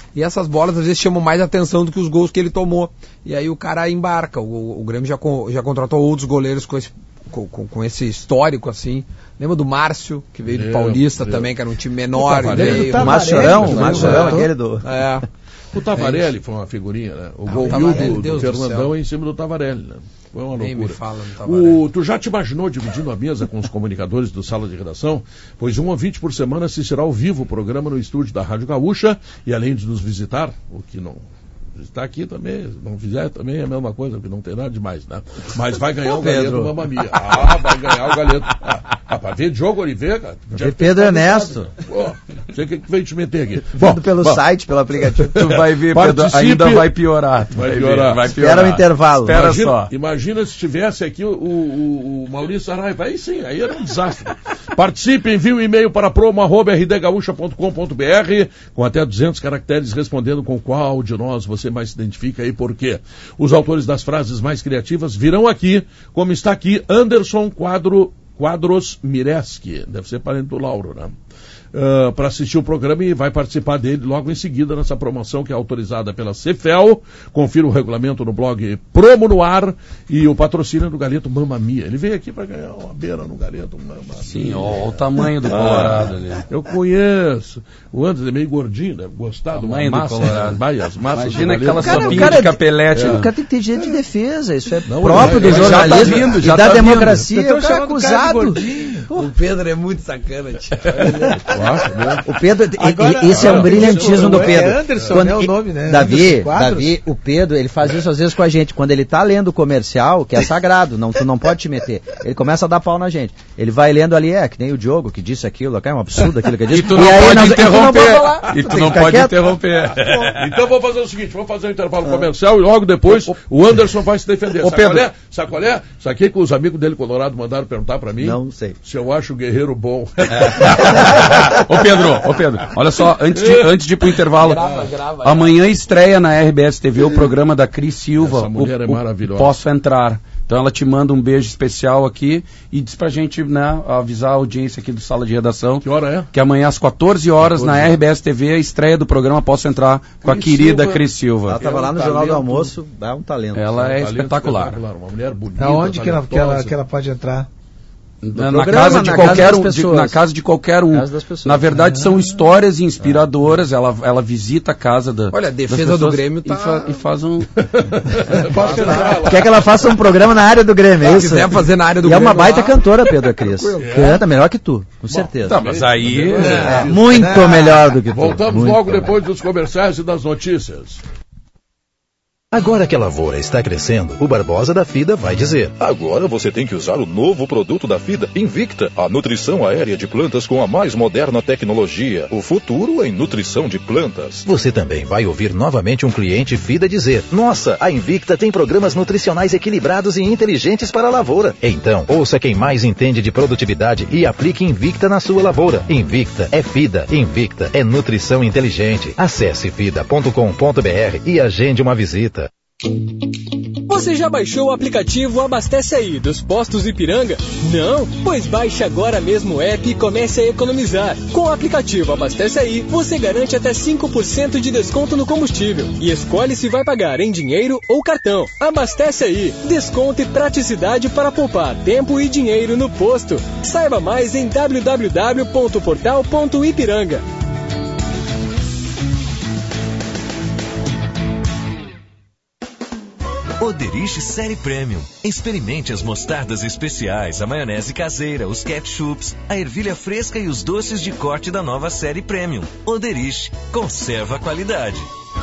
E essas bolas às vezes chamam mais atenção do que os gols que ele tomou. E aí o cara embarca. O, o Grêmio já, já contratou outros goleiros com esse, com, com esse histórico, assim. Lembra do Márcio, que veio do Paulista eu. também, que era um time menor. O, veio, o Márcio Chorão, o Márcio Chorão, aquele do... É. O Tavarelli é foi uma figurinha, né? O ah, gol do, do Fernandão em cima do Tavarelli, né? Foi uma Nem loucura. Me fala no Tavarelli. O, tu já te imaginou dividindo a mesa com os comunicadores do Sala de Redação? Pois um ouvinte por semana assistirá ao vivo o programa no estúdio da Rádio Gaúcha e além de nos visitar, o que não... Está aqui também, se não fizer também é a mesma coisa, porque não tem nada demais, né? Mas vai ganhar o galeto Mamma Mia. Ah, vai ganhar o galeto. Ah, ah para ver Diogo Oliveira, cara. De Pedro Ernesto. Pô, não sei o que veio te meter aqui. Bom, pelo bom, site, pelo aplicativo. Tu vai ver, Pedro, ainda vai piorar. Vai piorar. Vai piorar. Espera o intervalo. Espera imagina, só. Imagina se tivesse aqui o, o, o Maurício Araiva. Aí sim, aí era um desastre. Participe, envie um e-mail para promo arroba r d gaúcha ponto com ponto b r com até duzentos caracteres respondendo com qual de nós você mais se identifica e por quê. Os autores das frases mais criativas virão aqui, como está aqui Anderson Quadro, Quadros Mireski, deve ser parente do Lauro, né? Uh, para assistir o programa e vai participar dele logo em seguida nessa promoção que é autorizada pela Cefel. Confira o regulamento no blog Promo no Ar e o patrocínio do Galeto Mamma Mia. Ele veio aqui para ganhar uma beira no Galeto Mamma Mia. Sim, ó, o tamanho do Colorado ali. Eu conheço. O Anderson é meio gordinho, deve gostar do tamanho massa, do Colorado. Né? As massas Imagina do aquela cara, sopinha de capelete. É. O cara tem que ter direito de defesa. Isso é não, próprio é, do jornalismo já tá vindo, já e da tá democracia. Vindo. O cara é acusado. O Pedro é muito sacana, tio. O Pedro, agora, esse é um brilhantismo do Pedro. É Anderson, quando, né, o nome, né? Davi, Davi, o Pedro, ele faz isso às vezes com a gente. Quando ele tá lendo o comercial, que é sagrado, não, tu não pode te meter. Ele começa a dar pau na gente. Ele vai lendo ali, é, que nem o Diogo que disse aquilo, é um absurdo aquilo que ele disse. E tu não e aí, pode nós, interromper. E tu não, não pode quieto. interromper. Então vamos fazer o seguinte, vamos fazer um intervalo ah. comercial e logo depois o Anderson vai se defender. Ô, Pedro. Sacolé, sacolé, isso aqui que os amigos dele Colorado mandaram perguntar pra mim. Não sei. Se eu acho o Guerreiro bom. Ô Pedro, ô Pedro, olha só, antes de, antes de ir pro intervalo, grava, grava, amanhã estreia na R B S T V o programa da Cris Silva. Essa mulher o, é maravilhosa. Posso Entrar. Então ela te manda um beijo especial aqui e diz pra gente, né, avisar a audiência aqui do Sala de Redação. Que hora é? Que amanhã às quatorze horas na R B S T V a estreia do programa Posso Entrar com Cris a querida Silva. Cris Silva. Ela estava é um lá no talento. Jornal do Almoço, é um talento. Ela é, um espetacular. espetacular. Uma mulher bonita. Aonde que ela, que, ela, que ela pode entrar? Na, na casa de na qualquer um, de, na casa de qualquer um. Na verdade ah, são histórias inspiradoras. Ah. Ela, ela visita a casa da. Olha, a defesa do Grêmio tá... e, fa, e faz um. Quer que ela faça um programa na área do Grêmio? É Se isso? quiser fazer na área do e Grêmio. É uma baita lá. cantora, Pedro Cris. É. Canta melhor que tu, com Bom, certeza. Tá, mas aí é. É. muito é. melhor do que tu. Voltamos muito logo melhor. depois dos comerciais e das notícias. Agora que a lavoura está crescendo, o Barbosa da FIDA vai dizer: agora você tem que usar o novo produto da FIDA, Invicta, a nutrição aérea de plantas com a mais moderna tecnologia. O futuro em nutrição de plantas. Você também vai ouvir novamente um cliente FIDA dizer: nossa, a Invicta tem programas nutricionais equilibrados e inteligentes para a lavoura. Então, ouça quem mais entende de produtividade e aplique Invicta na sua lavoura. Invicta é FIDA, Invicta é nutrição inteligente. Acesse fida ponto com ponto b r e agende uma visita. Você já baixou o aplicativo Abastece Aí dos Postos Ipiranga? Não? Pois baixe agora mesmo o app e comece a economizar. Com o aplicativo Abastece Aí, você garante até cinco por cento de desconto no combustível e escolhe se vai pagar em dinheiro ou cartão. Abastece Aí, desconto e praticidade para poupar tempo e dinheiro no posto. Saiba mais em w w w ponto portal ponto ipiranga. Oderich Série Premium. Experimente as mostardas especiais, a maionese caseira, os ketchups, a ervilha fresca e os doces de corte da nova Série Premium. Oderich, conserva a qualidade.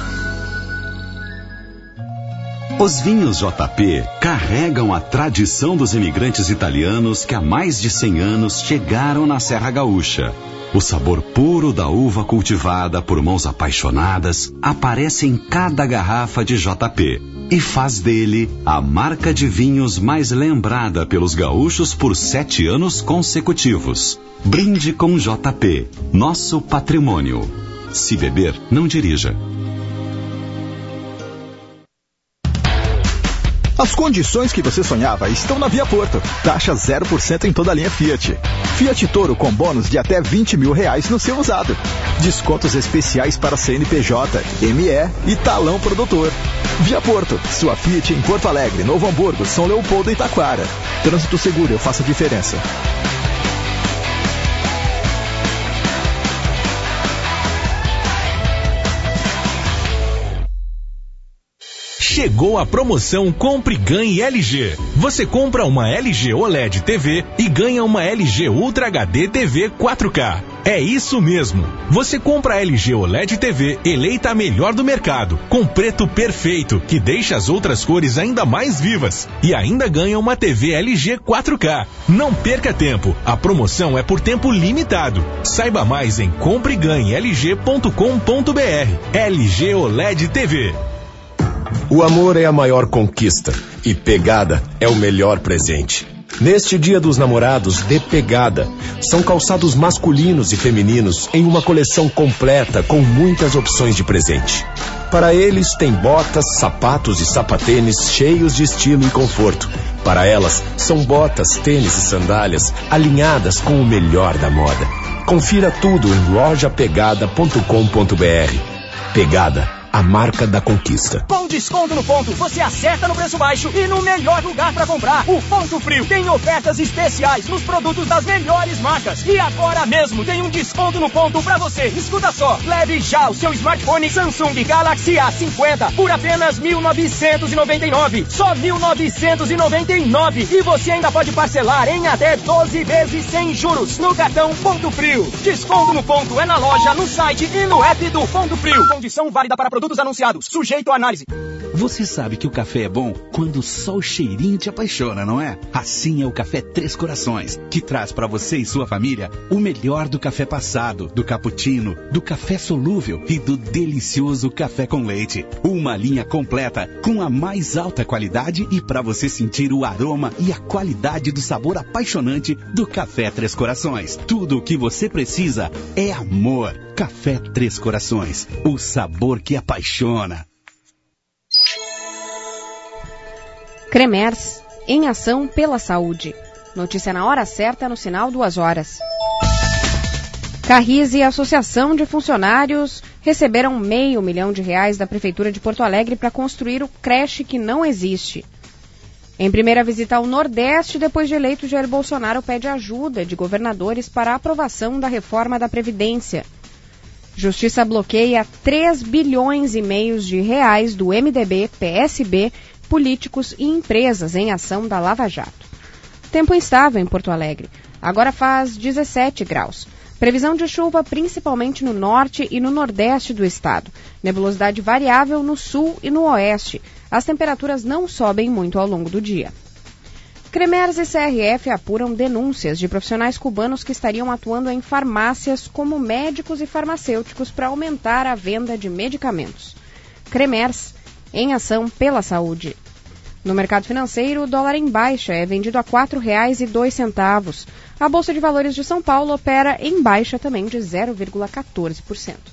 Os vinhos J P carregam a tradição dos imigrantes italianos que há mais de cem anos chegaram na Serra Gaúcha. O sabor puro da uva cultivada por mãos apaixonadas aparece em cada garrafa de J P e faz dele a marca de vinhos mais lembrada pelos gaúchos por sete anos consecutivos. Brinde com J P, nosso patrimônio. Se beber, não dirija. As condições que você sonhava estão na Via Porto. Taxa zero por cento em toda a linha Fiat. Fiat Toro com bônus de até vinte mil reais no seu usado. Descontos especiais para C N P J, M E e talão produtor. Via Porto, sua Fiat em Porto Alegre, Novo Hamburgo, São Leopoldo e Taquara. Trânsito seguro, eu faço a diferença. Chegou a promoção Compre e Ganhe L G. Você compra uma L G O L E D T V e ganha uma L G Ultra H D T V quatro K. É isso mesmo. Você compra a L G O L E D T V eleita a melhor do mercado, com preto perfeito, que deixa as outras cores ainda mais vivas. E ainda ganha uma T V L G quatro K. Não perca tempo. A promoção é por tempo limitado. Saiba mais em compre e ganhe L G ponto com ponto B R. L G O L E D T V. O amor é a maior conquista e Pegada é o melhor presente. Neste Dia dos Namorados, dê Pegada. São calçados masculinos e femininos em uma coleção completa com muitas opções de presente. Para eles, tem botas, sapatos e sapatênis cheios de estilo e conforto. Para elas, são botas, tênis e sandálias alinhadas com o melhor da moda. Confira tudo em loja pegada ponto com ponto B R. Pegada, a marca da conquista. Com desconto no ponto, você acerta no preço baixo e no melhor lugar para comprar. O Ponto Frio tem ofertas especiais nos produtos das melhores marcas. E agora mesmo tem um desconto no ponto para você. Escuta só, leve já o seu smartphone Samsung Galaxy A cinquenta por apenas mil novecentos e noventa e nove reais. Só mil novecentos e noventa e nove reais. E você ainda pode parcelar em até doze vezes sem juros no cartão Ponto Frio. Desconto no ponto é na loja, no site e no app do Ponto Frio. Condição válida para produtos anunciados, sujeito à análise. Você sabe que o café é bom quando só o cheirinho te apaixona, não é? Assim é o Café Três Corações, que traz para você e sua família o melhor do café passado, do cappuccino, do café solúvel e do delicioso café com leite. Uma linha completa com a mais alta qualidade e para você sentir o aroma e a qualidade do sabor apaixonante do Café Três Corações. Tudo o que você precisa é amor. Café Três Corações, o sabor que apaixona. Cremers, em ação pela saúde. Notícia na hora certa, no sinal duas horas. Carris e a Associação de Funcionários receberam meio milhão de reais da Prefeitura de Porto Alegre para construir o creche que não existe. Em primeira visita ao Nordeste, depois de eleito, Jair Bolsonaro pede ajuda de governadores para a aprovação da reforma da Previdência. Justiça bloqueia três bilhões e meio de reais do M D B, P S B, políticos e empresas em ação da Lava Jato. Tempo instável em Porto Alegre. Agora faz dezessete graus. Previsão de chuva principalmente no norte e no nordeste do estado. Nebulosidade variável no sul e no oeste. As temperaturas não sobem muito ao longo do dia. Cremers e C R F apuram denúncias de profissionais cubanos que estariam atuando em farmácias como médicos e farmacêuticos para aumentar a venda de medicamentos. Cremers, em ação pela saúde. No mercado financeiro, o dólar em baixa é vendido a quatro reais e dois centavos. A Bolsa de Valores de São Paulo opera em baixa também de zero vírgula quatorze por cento.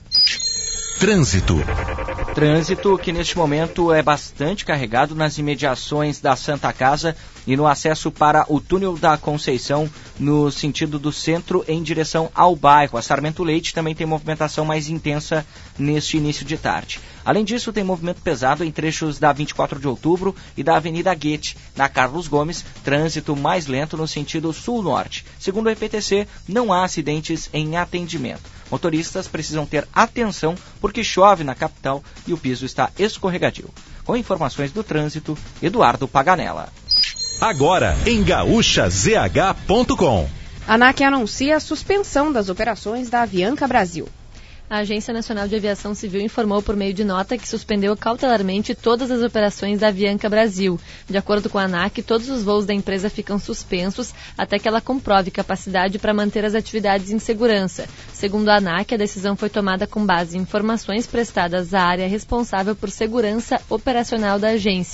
Trânsito. Trânsito que neste momento é bastante carregado nas imediações da Santa Casa e no acesso para o túnel da Conceição no sentido do centro em direção ao bairro. A Sarmento Leite também tem movimentação mais intensa neste início de tarde. Além disso, tem movimento pesado em trechos da vinte e quatro de outubro e da Avenida Goethe. Na Carlos Gomes, trânsito mais lento no sentido sul-norte. Segundo o E P T C, não há acidentes em atendimento. Motoristas precisam ter atenção porque chove na capital e o piso está escorregadio. Com informações do trânsito, Eduardo Paganella. Agora, em gaúcha z h ponto com. A ANAC anuncia a suspensão das operações da Avianca Brasil. A Agência Nacional de Aviação Civil informou por meio de nota que suspendeu cautelarmente todas as operações da Avianca Brasil. De acordo com a ANAC, todos os voos da empresa ficam suspensos até que ela comprove capacidade para manter as atividades em segurança. Segundo a ANAC, a decisão foi tomada com base em informações prestadas à área responsável por segurança operacional da agência.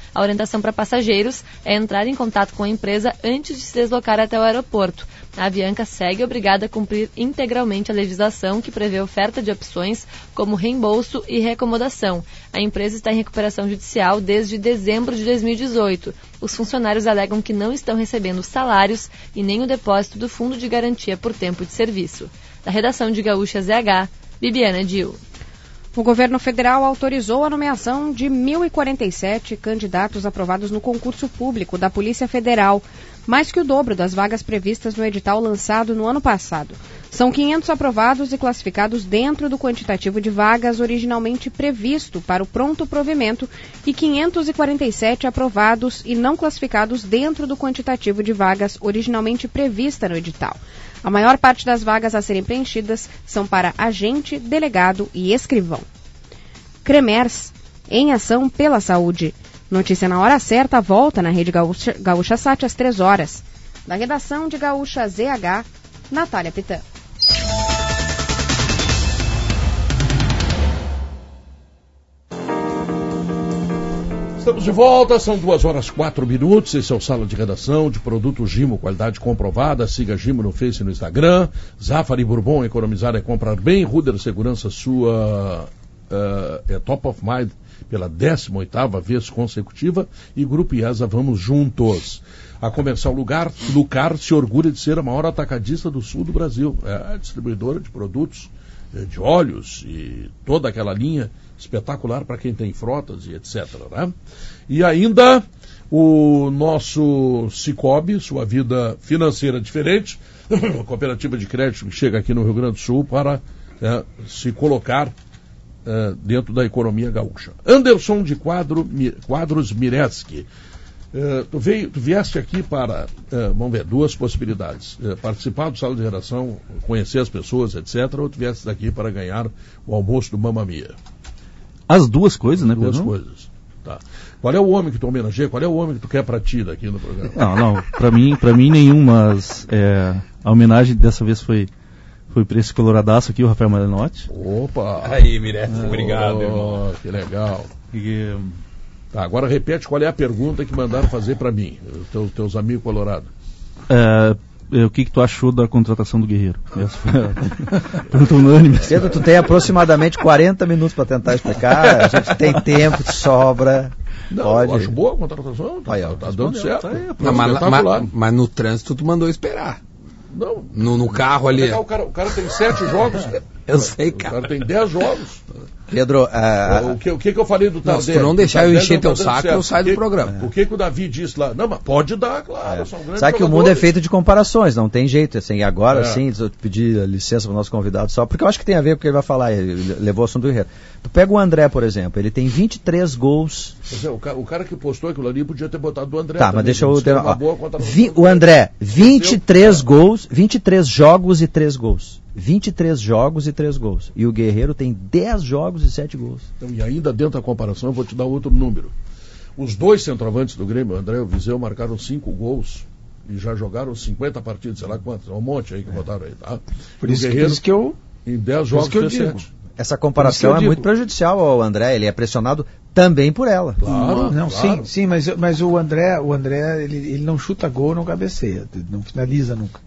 A orientação para passageiros é entrar em contato com a empresa antes de se deslocar até o aeroporto. A Avianca segue obrigada a cumprir integralmente a legislação que prevê oferta de opções como reembolso e reacomodação. A empresa está em recuperação judicial desde dezembro de dois mil e dezoito. Os funcionários alegam que não estão recebendo salários e nem o depósito do Fundo de Garantia por Tempo de Serviço. Da redação de Gaúcha Z H, Bibiana Dil. O governo federal autorizou a nomeação de mil e quarenta e sete candidatos aprovados no concurso público da Polícia Federal, mais que o dobro das vagas previstas no edital lançado no ano passado. São quinhentos aprovados e classificados dentro do quantitativo de vagas originalmente previsto para o pronto provimento e quinhentos e quarenta e sete aprovados e não classificados dentro do quantitativo de vagas originalmente prevista no edital. A maior parte das vagas a serem preenchidas são para agente, delegado e escrivão. Cremers, em ação pela saúde. Notícia na hora certa, volta na Rede Gaúcha, Gaúcha Sat às três horas. Da redação de Gaúcha Z H, Natália Pitã. Estamos de volta, são duas horas quatro minutos. Esse é o Sala de Redação de Produto Gimo, qualidade comprovada. Siga Gimo no Face e no Instagram. Zafari Bourbon, economizar é comprar bem. Ruder Segurança, sua uh, é top of mind pela décima oitava vez consecutiva. E Grupo IESA, vamos juntos. A Comercial Lugar, Lucar se orgulha de ser a maior atacadista do sul do Brasil. É a distribuidora de produtos de óleos e toda aquela linha espetacular para quem tem frotas e etcétera. Né? E ainda o nosso Cicobi, sua vida financeira diferente, cooperativa de crédito que chega aqui no Rio Grande do Sul para é, se colocar é, dentro da economia gaúcha. Anderson de Quadro, Mi, Quadros Mireski. Uh, tu, veio, tu vieste aqui para, uh, vamos ver, duas possibilidades. Uh, participar do Sala de Redação, conhecer as pessoas, etcétera. Ou tu vieste daqui para ganhar o almoço do Mamma Mia? As duas coisas, né, Pedro? Duas Pedro? coisas. Tá. Qual é o homem que tu homenageia? Qual é o homem que tu quer para ti daqui no programa? Não, não, para mim, para mim nenhum, mas é, a homenagem dessa vez foi, foi para esse coloradaço aqui, o Rafael Malenotti. Opa! Aí, Mirete, oh, obrigado, irmão. Que legal. E, Tá, agora repete qual é a pergunta que mandaram fazer para mim, teus, teus amigos colorados. É, o que, que tu achou da contratação do Guerreiro? Essa foi a pergunta unânime. Pedro, tu tem aproximadamente quarenta minutos para tentar explicar, a gente tem tempo de sobra. Não, pode. Eu acho boa a contratação, tá, Aí, ó, tá dando certo. Tá aí, não, mas, mas, mas no trânsito tu mandou esperar. Não. No, no carro ali. O cara, o cara tem sete jogos. Eu sei, cara. O cara tem dez jogos. Pedro, uh, o, que, o que que eu falei do Tardelli? Se tu não deixar eu encher teu saco, eu saio do programa. O que que o Davi disse lá? Não, mas pode dar, claro. É. São grandes Sabe que jogadores. o mundo é feito de comparações, não tem jeito. Assim, e agora É. sim, eu pedir licença para o nosso convidado só, porque eu acho que tem a ver com o que ele vai falar. Ele levou o assunto do Guerreiro. Tu pega o André, por exemplo, ele tem vinte e três gols. Mas é, o, cara, o cara que postou aquilo ali podia ter botado o André. Tá, também, mas deixa eu ter uma ó, boa contratação. vi, o André, vinte e três gols, vinte e três jogos e três gols. vinte e três jogos e três gols. E o Guerreiro tem dez jogos e sete gols. Então, e ainda dentro da comparação, eu vou te dar outro número. Os dois centroavantes do Grêmio, o André e o Viseu, marcaram cinco gols e já jogaram cinquenta partidas, sei lá quantos. É um monte aí que botaram aí, tá? Por E o isso, Guerreiro, por isso que eu... em dez jogos, que eu fez digo. sete. Essa comparação é digo. muito prejudicial ao André, ele é pressionado também por ela. Claro, Não, claro. sim, sim, mas, mas o André, o André ele, ele não chuta gol, não cabeceia, não finaliza nunca.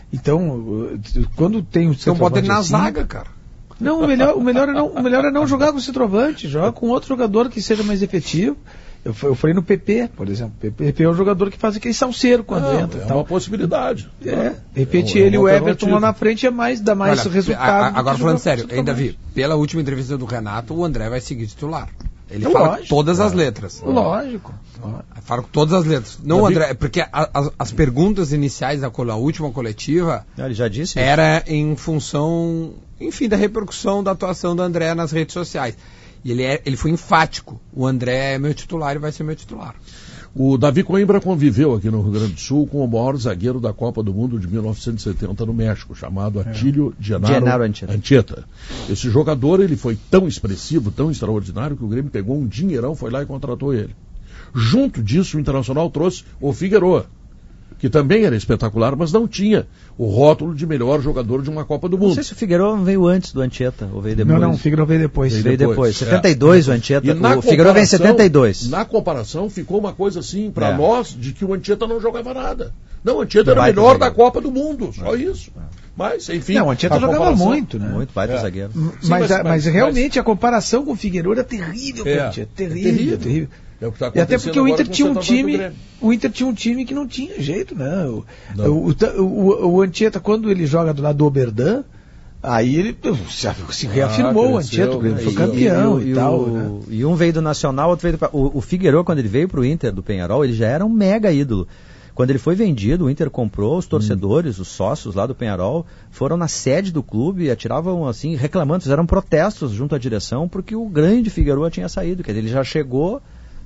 Então, quando tem o Então bota ele na assim, zaga, cara. Não, o melhor, o, melhor é não, o melhor é não jogar com o centroavante, joga com outro jogador que seja mais efetivo. Eu, eu falei no P P, por exemplo. O P P é um jogador que faz aquele salseiro quando Não, entra. é tal. uma possibilidade. É, de repente É uma ele e o Everton alternativa. lá na frente é mais, dá mais Olha, resultado. a- a- do agora que falando jogar sério, com ainda centroavante. vi, pela última entrevista do Renato, o André vai seguir titular. Ele É fala lógico. todas as letras. Lógico. Fala com todas as letras. Não, Davi- André, porque a- as, as perguntas iniciais da col- a última coletiva Ah, ele já disse isso. era em função, enfim, da repercussão da atuação do André nas redes sociais. E ele, é, ele foi enfático. O André é meu titular e vai ser meu titular. O Davi Coimbra conviveu aqui no Rio Grande do Sul com o maior zagueiro da Copa do Mundo de mil novecentos e setenta no México, chamado Atílio Genaro Genaro Anchieta. Anchieta. Esse jogador ele foi tão expressivo, tão extraordinário, que o Grêmio pegou um dinheirão, foi lá e contratou ele. Junto disso, o Internacional trouxe o Figueroa, que também era espetacular, mas não tinha o rótulo de melhor jogador de uma Copa do Mundo. Não sei se o Figueiredo veio antes do Anchieta, ou veio depois. Não, não, o Figueiredo veio depois. Veio, Veio depois. depois, setenta e dois é. o Anchieta, E o Figueiredo vem em setenta e dois. Na comparação, ficou uma coisa assim, para É. nós, de que o Anchieta não jogava nada. Não, o Anchieta era o Baita melhor zagueiro. da Copa do Mundo, só isso. Mas, enfim... Não, o Anchieta a jogava comparação- muito, né? Muito, baita É. zagueiro. Mas, Sim, mas- mas, mas- realmente a comparação com o Figueiredo é terrível, É, com o Anchieta. é Terrível, terrível. terrível. É o que tá E até acontecendo porque o agora Inter com o tinha um centroavante do time, Grêmio. o Inter tinha um time que não tinha jeito, né? O, Não. o, o, o, o Anchieta, quando ele joga do lado do Oberdan, aí ele se, se reafirmou, o cresceu, Anchieta, o Grêmio né? foi E- campeão e, e, tal. o, né? e um veio do Nacional, outro veio do... O, o Figueiredo, quando ele veio pro Inter do Penharol, ele já era um mega ídolo. Quando ele foi vendido, o Inter comprou, os torcedores, os sócios lá do Penharol, foram na sede do clube e atiravam assim, reclamando, fizeram protestos junto à direção, porque o grande Figueiredo tinha saído, quer dizer, ele já chegou,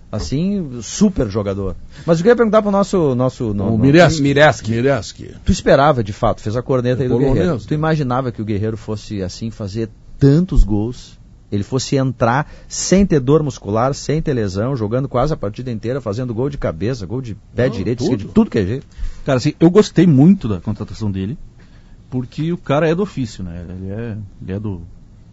assim, super jogador. Mas eu queria perguntar pro nosso... nosso no, O no- Mireski. Mireski. Mireski. Tu esperava, de fato, fez a corneta É aí do polonês. Guerreiro. Tu imaginava que o Guerreiro fosse, assim, fazer tantos gols? Ele fosse entrar sem ter dor muscular, sem ter lesão, jogando quase a partida inteira, fazendo gol de cabeça, gol de pé Não, direito, tudo. esquerdo, tudo que é jeito. Cara, assim, eu gostei muito da contratação dele, porque o cara é do ofício, né? Ele é, ele é do...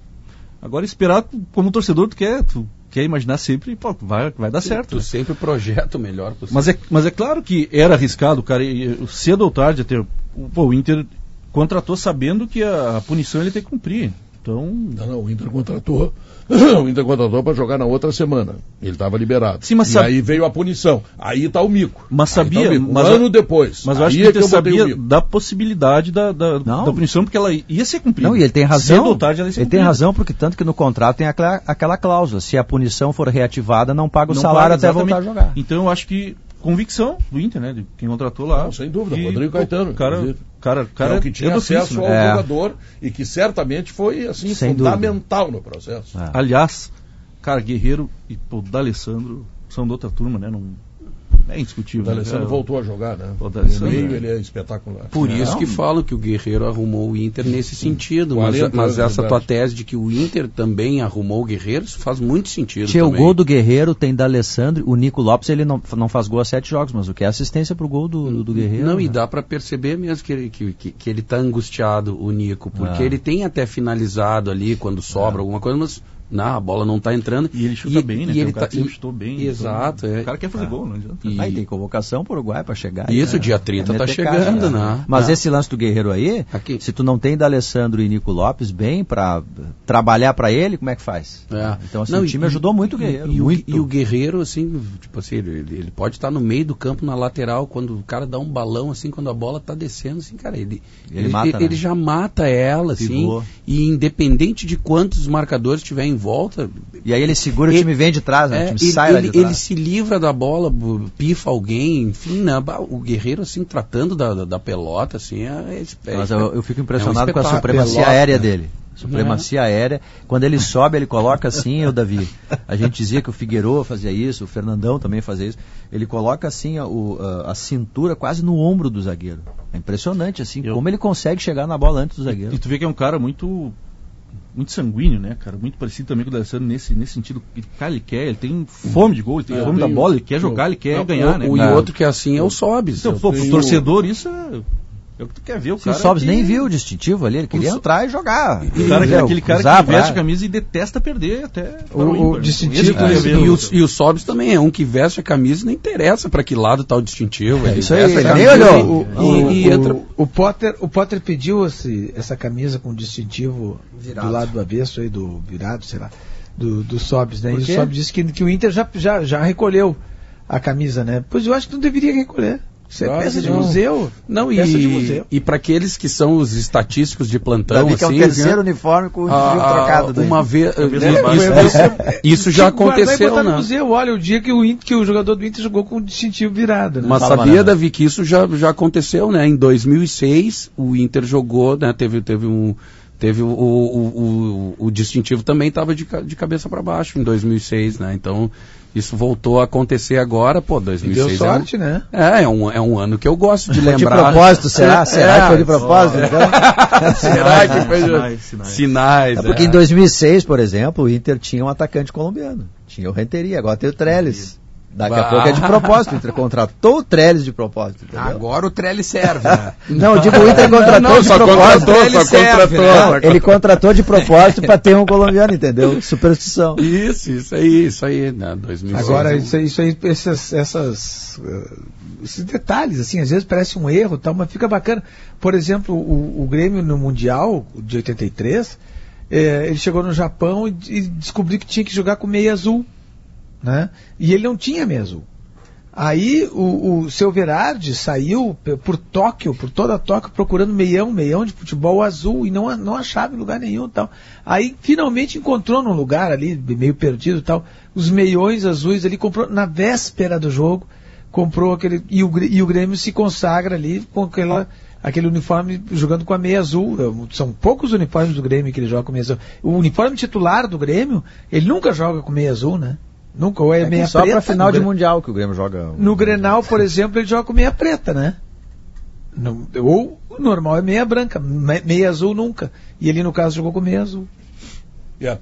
Agora, esperar, como torcedor, tu quer, tu quer imaginar sempre, pô, vai, vai dar certo. Tu né? sempre projeta o melhor possível. Mas é, mas é claro que era arriscado, cara, e, e, cedo ou tarde, até, o, pô, o Inter contratou sabendo que a, a punição ele tem que cumprir. Então... Não, não, o Inter contratou. O Inter contratou para jogar na outra semana. Ele estava liberado. Sim, mas e sabe- aí veio a punição. Aí está o mico. Mas Aí sabia, tá o mico. Um mas ano eu- depois. Mas eu acho Aí que é o Inter eu botei o sabia mico. da possibilidade da, da, Não. da punição, porque ela ia ser cumprida. Não, e ele tem Cedo razão. ou tarde ela ia ser Ele tem cumprida. razão, porque tanto que no contrato tem aquela, aquela cláusula. Se a punição for reativada, não paga o Não salário paga, até voltar a exatamente. jogar. Então eu acho que convicção do Inter, né? De quem contratou lá. Não, sem dúvida, E, Rodrigo pô, Caetano, Cara, inclusive. cara, Que cara, é o que tinha é do acesso ofício, ao né? É. jogador e que certamente foi assim Sem fundamental no processo. É. Aliás, cara, Guerreiro e o D'Alessandro são de outra turma, né? Não, é indiscutível. O D'Alessandro né? voltou a jogar, né? O No D'Alessandro, meio é. ele é espetacular. Por isso Não, que falam que o Guerreiro arrumou o Inter nesse sentido. Mas, quarenta mas anos, essa verdade. tua tese de que o Inter também arrumou o Guerreiro, isso faz muito sentido. Tinha o também. gol do Guerreiro, tem D'Alessandro, o Nico Lopes, ele não, não faz gol há sete jogos, mas o que é assistência pro gol do, do Guerreiro? Não, né? e dá pra perceber mesmo que ele, que, que, que ele tá angustiado, o Nico, porque Ah. ele tem até finalizado ali quando sobra alguma coisa, mas não, a bola não tá entrando. E ele chuta bem, né? E Que é um ele cara tá, que sempre e- chutou bem. Exato. Então, é. O cara quer fazer gol, não adianta. E- Aí tem convocação pro Uruguai pra chegar. Isso, né? dia trinta É tá meter chegando, caixa, né? Mas Ah. esse lance do Guerreiro aí, Aqui. se tu não tem D'Alessandro e Nico Lopes bem pra trabalhar pra ele, como é que faz? É. Então assim, Não, o e- time ajudou muito o e- Guerreiro. E, o, muito. e o Guerreiro, assim, tipo assim, ele, ele pode estar no meio do campo, na lateral, quando o cara dá um balão, assim, quando a bola tá descendo, assim, cara, ele, Ele mata, ele, né? ele já mata ela, assim, Pivô. e independente de quantos marcadores tiver em volta... E aí ele segura, o ele- time vem de trás, né? É, O time ele, sai lá ele, de trás. ele se livra da bola, bu- pifa alguém, enfim, né? Bah, o Guerreiro, assim, tratando da, da, da pelota, assim, é, é, Mas eu, eu fico é um impressionado com a espetáculo. supremacia Pelota. aérea dele. Supremacia aérea. Quando ele sobe, ele coloca assim, o Davi. A gente dizia que o Figueiredo fazia isso, o Fernandão também fazia isso. Ele coloca assim a, o- a- a cintura quase no ombro do zagueiro. É impressionante, assim, Eu- como ele consegue chegar na bola antes do zagueiro. E tu vê que é um cara muito muito sanguíneo, né, cara? Muito parecido também com o D'Alessandro nesse, nesse sentido. Ele, cara, ele quer, ele tem fome de gol, ele tem É, fome da tenho- bola, ele quer jogar, ele quer Não, ganhar, o, né? o, cara? E outro que é assim é o Sobis. Então, pô, pro tenho- torcedor, isso é, é o que tu quer ver. O Se o cara Sobs que- nem viu o distintivo ali, ele queria So- entrar e jogar. O cara, que- Entendeu? aquele cara Usar que veste pra- a camisa e detesta perder até para O- o ímpar, né? distintivo Esse que eu é- queria ver, E né? o, e o Sobis também é um que veste a camisa e não interessa pra que lado tá o distintivo. ele isso aí, veste a ele camisa nem e- olhou. E, O, e entra. o, o Potter, o Potter pediu esse, essa camisa com distintivo Virado. do lado do avesso aí, do virado, sei lá, do, do Sobs, né? Por E o quê? Sobs disse que, que o Inter já, já, já recolheu a camisa, né? Pois eu acho que não deveria recolher. Isso é Claro peça que de não. museu. Não, peça de e, museu. e para aqueles que são os estatísticos de plantão, Davi, que é o assim, terceiro né? uniforme com o Ah, fio trocado. daí. uma vez, Cabeça né, baixa. isso, Foi- isso- isso já Tinha que guardar e aconteceu, botar no né? museu. Olha, o dia que o, Inter, que o jogador do Inter jogou com o distintivo virado. Né? Mas Fala, sabia, Maranhão. Davi, que isso já, já aconteceu, né? Em dois mil e seis, o Inter jogou, né? Teve, teve um... Teve o, o, o, o distintivo também estava de, ca- de cabeça para baixo em dois mil e seis, né? Então, isso voltou a acontecer agora, pô, dois mil e seis Deu é um- sorte, né? É, é um, é um ano que eu gosto de Foi de lembrar. propósito, será? É, Será que foi de propósito? é. Então? Será que foi de... Sinais, sinais. Sinais, É porque é. em dois mil e seis, por exemplo, o Inter tinha um atacante colombiano. Tinha o Renteria, agora tem o Trellis. Daqui Bah. a pouco é de propósito. O Inter contratou o Trellis de propósito. Entendeu? Agora o Trellis serve, né? Não, eu digo o Inter contratou não, de só propósito. contratou, só serve, contratou. né? Ele contratou de propósito para ter um colombiano, entendeu? Superstição. Isso, isso aí, isso aí. Né? dois mil e seis. Agora, isso aí, isso aí essas, essas, uh, esses detalhes, assim, às vezes parece um erro, tal, mas fica bacana. Por exemplo, o, o Grêmio no Mundial de oitenta e três, eh, ele chegou no Japão e, e descobriu que tinha que jogar com meia azul, né? E ele não tinha meia azul. Aí o, o seu Verardi saiu por Tóquio, por toda Tóquio, procurando meião, meião de futebol azul, e não, não achava em lugar nenhum, tal. Aí finalmente encontrou num lugar ali, meio perdido, tal, os meiões azuis ali, comprou na véspera do jogo, comprou aquele, e o, e o Grêmio se consagra ali com aquela, aquele uniforme jogando com a meia azul. São poucos uniformes do Grêmio que ele joga com meia azul. O uniforme titular do Grêmio, ele nunca joga com meia azul, né? Nunca, ou é, é meia só preta. Só pra final de Grêmio. Mundial que o Grêmio joga. No Grenal, por exemplo, ele joga com meia preta, né? No, ou o normal é meia branca, meia azul nunca. E ele, no caso, jogou com meia azul. Yeah.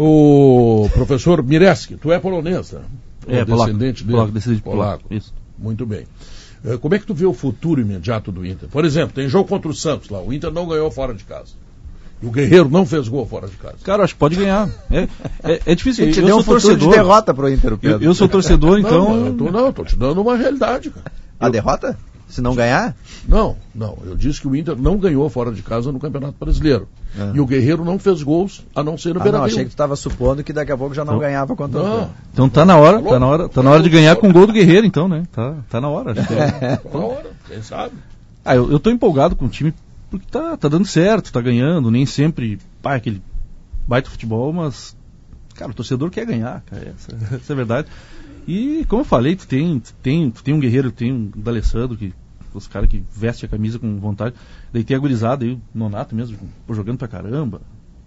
O professor Mireski, tu é polonês, né? É, descendente dele. Polaco, descendente polaco. polaco. Isso. Muito bem. Uh, como é que tu vê o futuro imediato do Inter? Por exemplo, tem jogo contra o Santos lá. O Inter não ganhou fora de casa. O Guerreiro não fez gol fora de casa. Cara, acho que pode ganhar. É, é, é difícil. A gente eu deu sou um futuro torcedor. de derrota pro Inter, Pedro. Eu, eu sou torcedor, então... Não, eu tô, não, tô te dando uma realidade, cara. A eu... derrota? Se não ganhar? Não, não. Eu disse que o Inter não ganhou fora de casa no Campeonato Brasileiro. Ah. E o Guerreiro não fez gols, a não ser no ah, Beira-Rio. Não, achei que tu estava supondo que daqui a pouco já não, não. ganhava contra não. o Inter. Então tá na hora, tá na hora, tá na hora de ganhar com o gol do Guerreiro, então, né? Tá, tá na hora. Acho que é. Tá na hora, quem sabe? Ah, eu, eu tô empolgado com o time porque tá, tá dando certo, tá ganhando, nem sempre, pá, aquele baita futebol, mas, cara, o torcedor quer ganhar, cara, essa, essa é a verdade. E, como eu falei, tu tem, tu tem, tu tem um Guerreiro, tem um D'Alessandro, que os caras que vestem a camisa com vontade, daí tem a gurizada aí, o Nonato mesmo, pô, jogando pra caramba.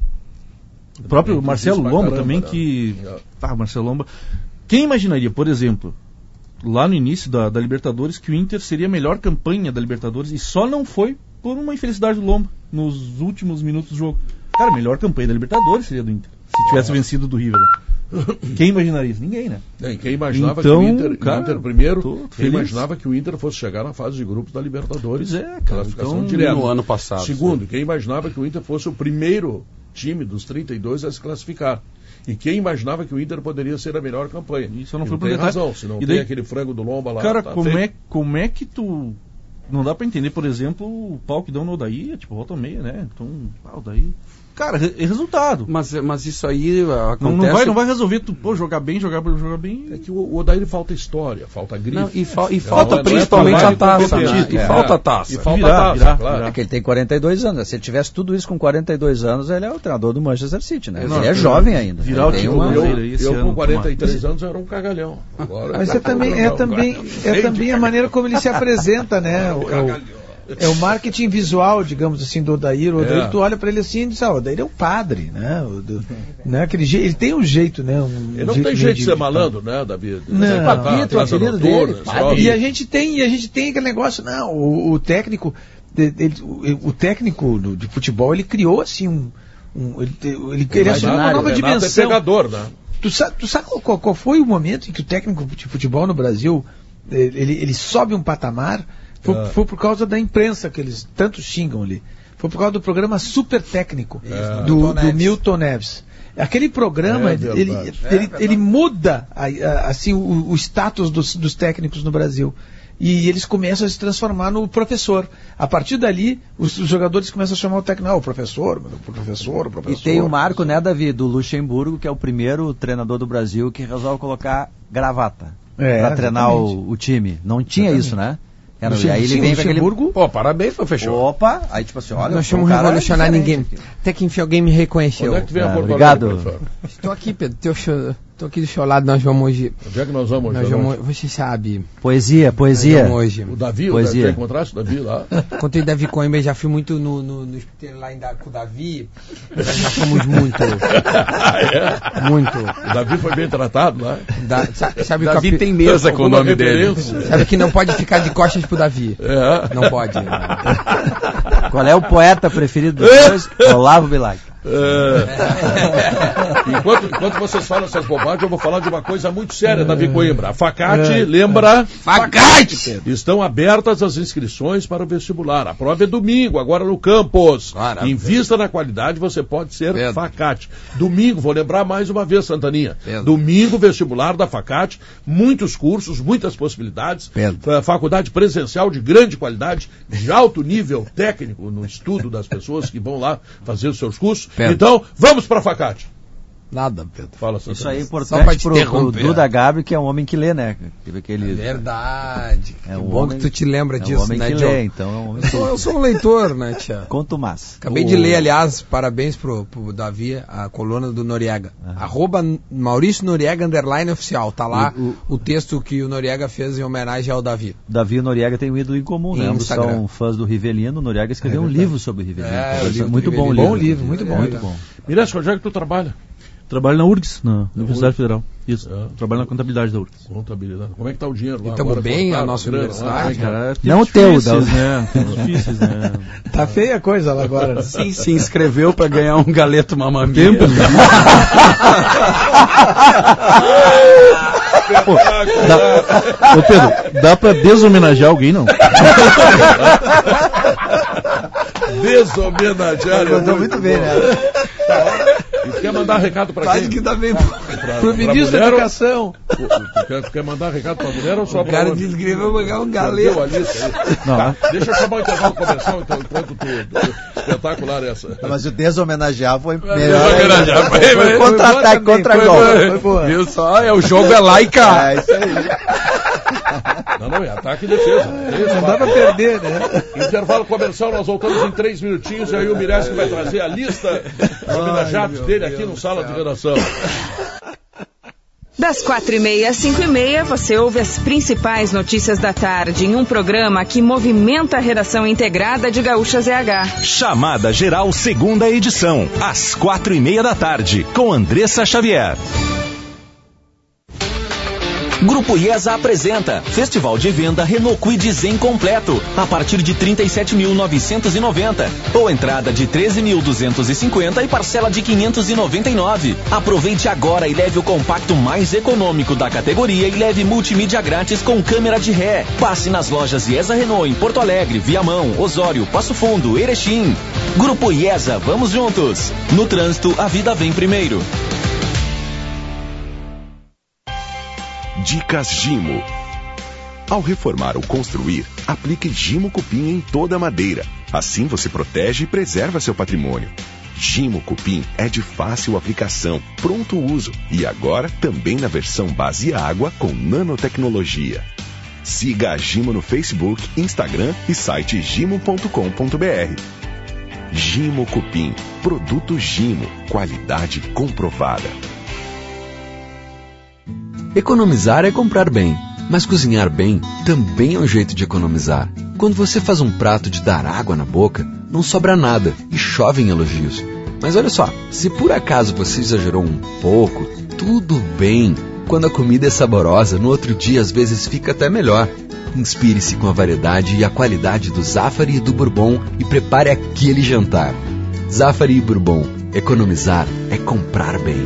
O próprio Marcelo Lomba também, que... Ah, Marcelo Lomba. Quem imaginaria, por exemplo, lá no início da, da Libertadores, que o Inter seria a melhor campanha da Libertadores, e só não foi por uma infelicidade do Lomba, nos últimos minutos do jogo. Cara, a melhor campanha da Libertadores seria do Inter, se tivesse vencido do River. Quem imaginaria isso? Ninguém, né? É, quem imaginava então, que o Inter, cara, Inter primeiro, quem feliz. imaginava que o Inter fosse chegar na fase de grupos da Libertadores. Pois é, cara, então, direta. No ano passado. Segundo, sim. Quem imaginava que o Inter fosse o primeiro time dos trinta e dois a se classificar. E quem imaginava que o Inter poderia ser a melhor campanha. Isso eu não e fui não tem detalhe. razão, se não e tem daí, aquele frango do Lomba lá. Cara, tá como, feito. é, como é que tu... Não dá pra entender, por exemplo, o pau que dão no Odaí, tipo, volta meia, né? Então, ah, o Odaí... Cara, é resultado. Mas, mas isso aí acontece... Não, não, vai, não vai resolver tu pô, jogar bem, jogar bem, jogar bem... É que o, o Odair falta história, falta grife. Não, e, fa e é, falta não, principalmente não é a taça, né? E é, falta a taça. E falta virar, a taça, virar, claro. virar. É que ele tem quarenta e dois anos. Se ele tivesse tudo isso com quarenta e dois anos, ele é o treinador do Manchester City, né? Não, ele é jovem ainda. Virar o time uma... Eu, eu eu com quarenta e três anos era um cagalhão. Agora, Mas é também, é também, é também a maneira como ele se apresenta, né? O, é, o, é o marketing visual, digamos assim, do Odair. O Odair, é. Tu olha para ele assim e diz, ah, o Odair é um padre, né? O, do, né? Aquele je... Ele tem um jeito, né? Um ele não jeito tem jeito de, de ser de... malandro, né, David? Não, é Papito, o apelido dele. E a gente tem, e a gente tem aquele negócio, não, o, o técnico, ele, o, o técnico do, de futebol, ele criou assim um, um ele, ele, ele assumiu uma nova dimensão. É pegador, né? Tu sabe, tu sabe qual, qual foi o momento em que o técnico de futebol no Brasil ele, ele sobe um patamar? Foi, é. foi por causa da imprensa que eles tanto xingam ali. Foi por causa do programa Super Técnico é. do, do Milton Neves. Aquele programa, é ele, ele, é ele, ele muda a, a, assim, o, o status dos, dos técnicos no Brasil. E eles começam a se transformar no professor. A partir dali, os, os jogadores começam a chamar o técnico, ah, o professor, o professor, o professor. E tem o marco, né, Davi, do Luxemburgo, que é o primeiro treinador do Brasil que resolve colocar gravata é, para treinar o, o time. Não tinha exatamente. Isso, né? Era, Luxemburgo, aí ele vem com aquele... Pô, parabéns, foi fechou. Opa, aí tipo assim, olha... Nós estamos revolucionar ninguém. Até que enfim alguém me reconheceu. Onde é que vem é, a Porto obrigado. Alegre, Estou aqui, Pedro. Teu show, estou aqui do seu lado, nós vamos hoje... Onde é que nós vamos nós hoje? Vamos, você sabe. Poesia, poesia. Nós vamos hoje. O Davi, poesia. o Davi, encontraste o Davi lá? Encontrei o Davi Coimbra, já fui muito no, no, no espetáculo lá em da, com o Davi. Nós já fomos muito. é. Muito. O Davi foi bem tratado lá? Da, sabe, sabe Davi capi... tem mesa com o nome dele. Sabe que não pode ficar de costas pro Davi. É. Não pode. Qual é o poeta preferido dos dois? Olavo Bilac. É... enquanto, enquanto vocês falam essas bobagens, eu vou falar de uma coisa muito séria, Davi Coimbra. A Facate, é. lembra? Facate! Estão abertas as inscrições para o vestibular. A prova é domingo, agora no campus. Maravilha. Invista na qualidade, você pode ser Pedro. Facate. Domingo, vou lembrar mais uma vez, Santaninha. Pedro. Domingo, vestibular da Facate, muitos cursos, muitas possibilidades. Pedro. Faculdade presencial de grande qualidade, de alto nível técnico no estudo das pessoas que vão lá fazer os seus cursos. Pedro. Então, vamos para a Facate. Nada, Pedro. Fala, Isso aí é importante pro, pro Duda Gabi, que é um homem que lê, né? Aquele... É verdade. É um que bom homem, que tu te lembra é disso, um homem né, que John? lê, então é um homem que... eu, sou um leitor, né, tia? Conto mais. Acabei o... de ler, aliás, parabéns pro, pro Davi, a coluna do Noriega. Uhum. Arroba Maurício Noriega, underline oficial. Tá lá o, o... o texto que o Noriega fez em homenagem ao Davi. Davi e o Noriega têm um ídolo em comum, né? Ambos são fãs do Rivelino. O Noriega escreveu é um livro sobre o Rivelino. É, o livro muito bom, bom livro. Muito bom, muito bom. Miressa, onde é que tu trabalha? Trabalho na U R G S, na Universidade Federal. Isso. É. Trabalho na contabilidade da U R G S. Contabilidade. Como é que está o dinheiro lá? Estamos bem a nossa universidade. Cara, não o teu, da... né? Difíceis, né? Tá feia a coisa lá agora. Sim, se inscreveu para ganhar um galeto mamamia. Tempo. Pô, dá... Ô Pedro, dá para deshomenagear alguém, não? Deshomenagear. Mandou muito bem, né? E quer mandar recado para quem? que tá bem pro ministro da Educação. Tu quer, quer mandar recado para a mulher ou só para o cara disse que vai pagar um galeto. Tá, deixa eu chamar o intervalo comercial então, enquanto tu... Espetacular essa. Mas o deshomenagear foi melhor. Deshomenagear foi, foi contra-ataque, contra-gol. Viu só? É, o jogo é lá e cá. É isso aí. Não, não, é ataque e defesa. Não dá pra perder, né? Intervalo comercial, nós voltamos em três minutinhos e aí o Miressa vai trazer a lista dos homenageados dele aqui no Sala de Redação. Das quatro e meia às cinco e meia, você ouve as principais notícias da tarde em um programa que movimenta a redação integrada de Gaúcha Z H. Chamada Geral, segunda edição, às quatro e meia da tarde, com Andressa Xavier. Grupo IESA apresenta Festival de Venda Renault Kwid Zen completo a partir de trinta e sete mil novecentos e noventa ou entrada de treze mil duzentos e cinquenta e parcela de quinhentos e noventa e nove. Aproveite agora e leve o compacto mais econômico da categoria e leve multimídia grátis com câmera de ré. Passe nas lojas IESA Renault em Porto Alegre, Viamão, Osório, Passo Fundo, Erechim. Grupo IESA, vamos juntos. No trânsito, a vida vem primeiro. Dicas Gimo. Ao reformar ou construir, aplique Gimo Cupim em toda a madeira. Assim você protege e preserva seu patrimônio. Gimo Cupim é de fácil aplicação, pronto uso e agora também na versão base água com nanotecnologia. Siga a Gimo no Facebook, Instagram e site gimo ponto com ponto br. Gimo Cupim, produto Gimo, qualidade comprovada. Economizar é comprar bem, mas cozinhar bem também é um jeito de economizar. Quando você faz um prato de dar água na boca, não sobra nada e chove em elogios. Mas olha só, se por acaso você exagerou um pouco, tudo bem. Quando a comida é saborosa, no outro dia às vezes fica até melhor. Inspire-se com a variedade e a qualidade do Zafari e do Bourbon e prepare aquele jantar. Zafari e Bourbon, economizar é comprar bem.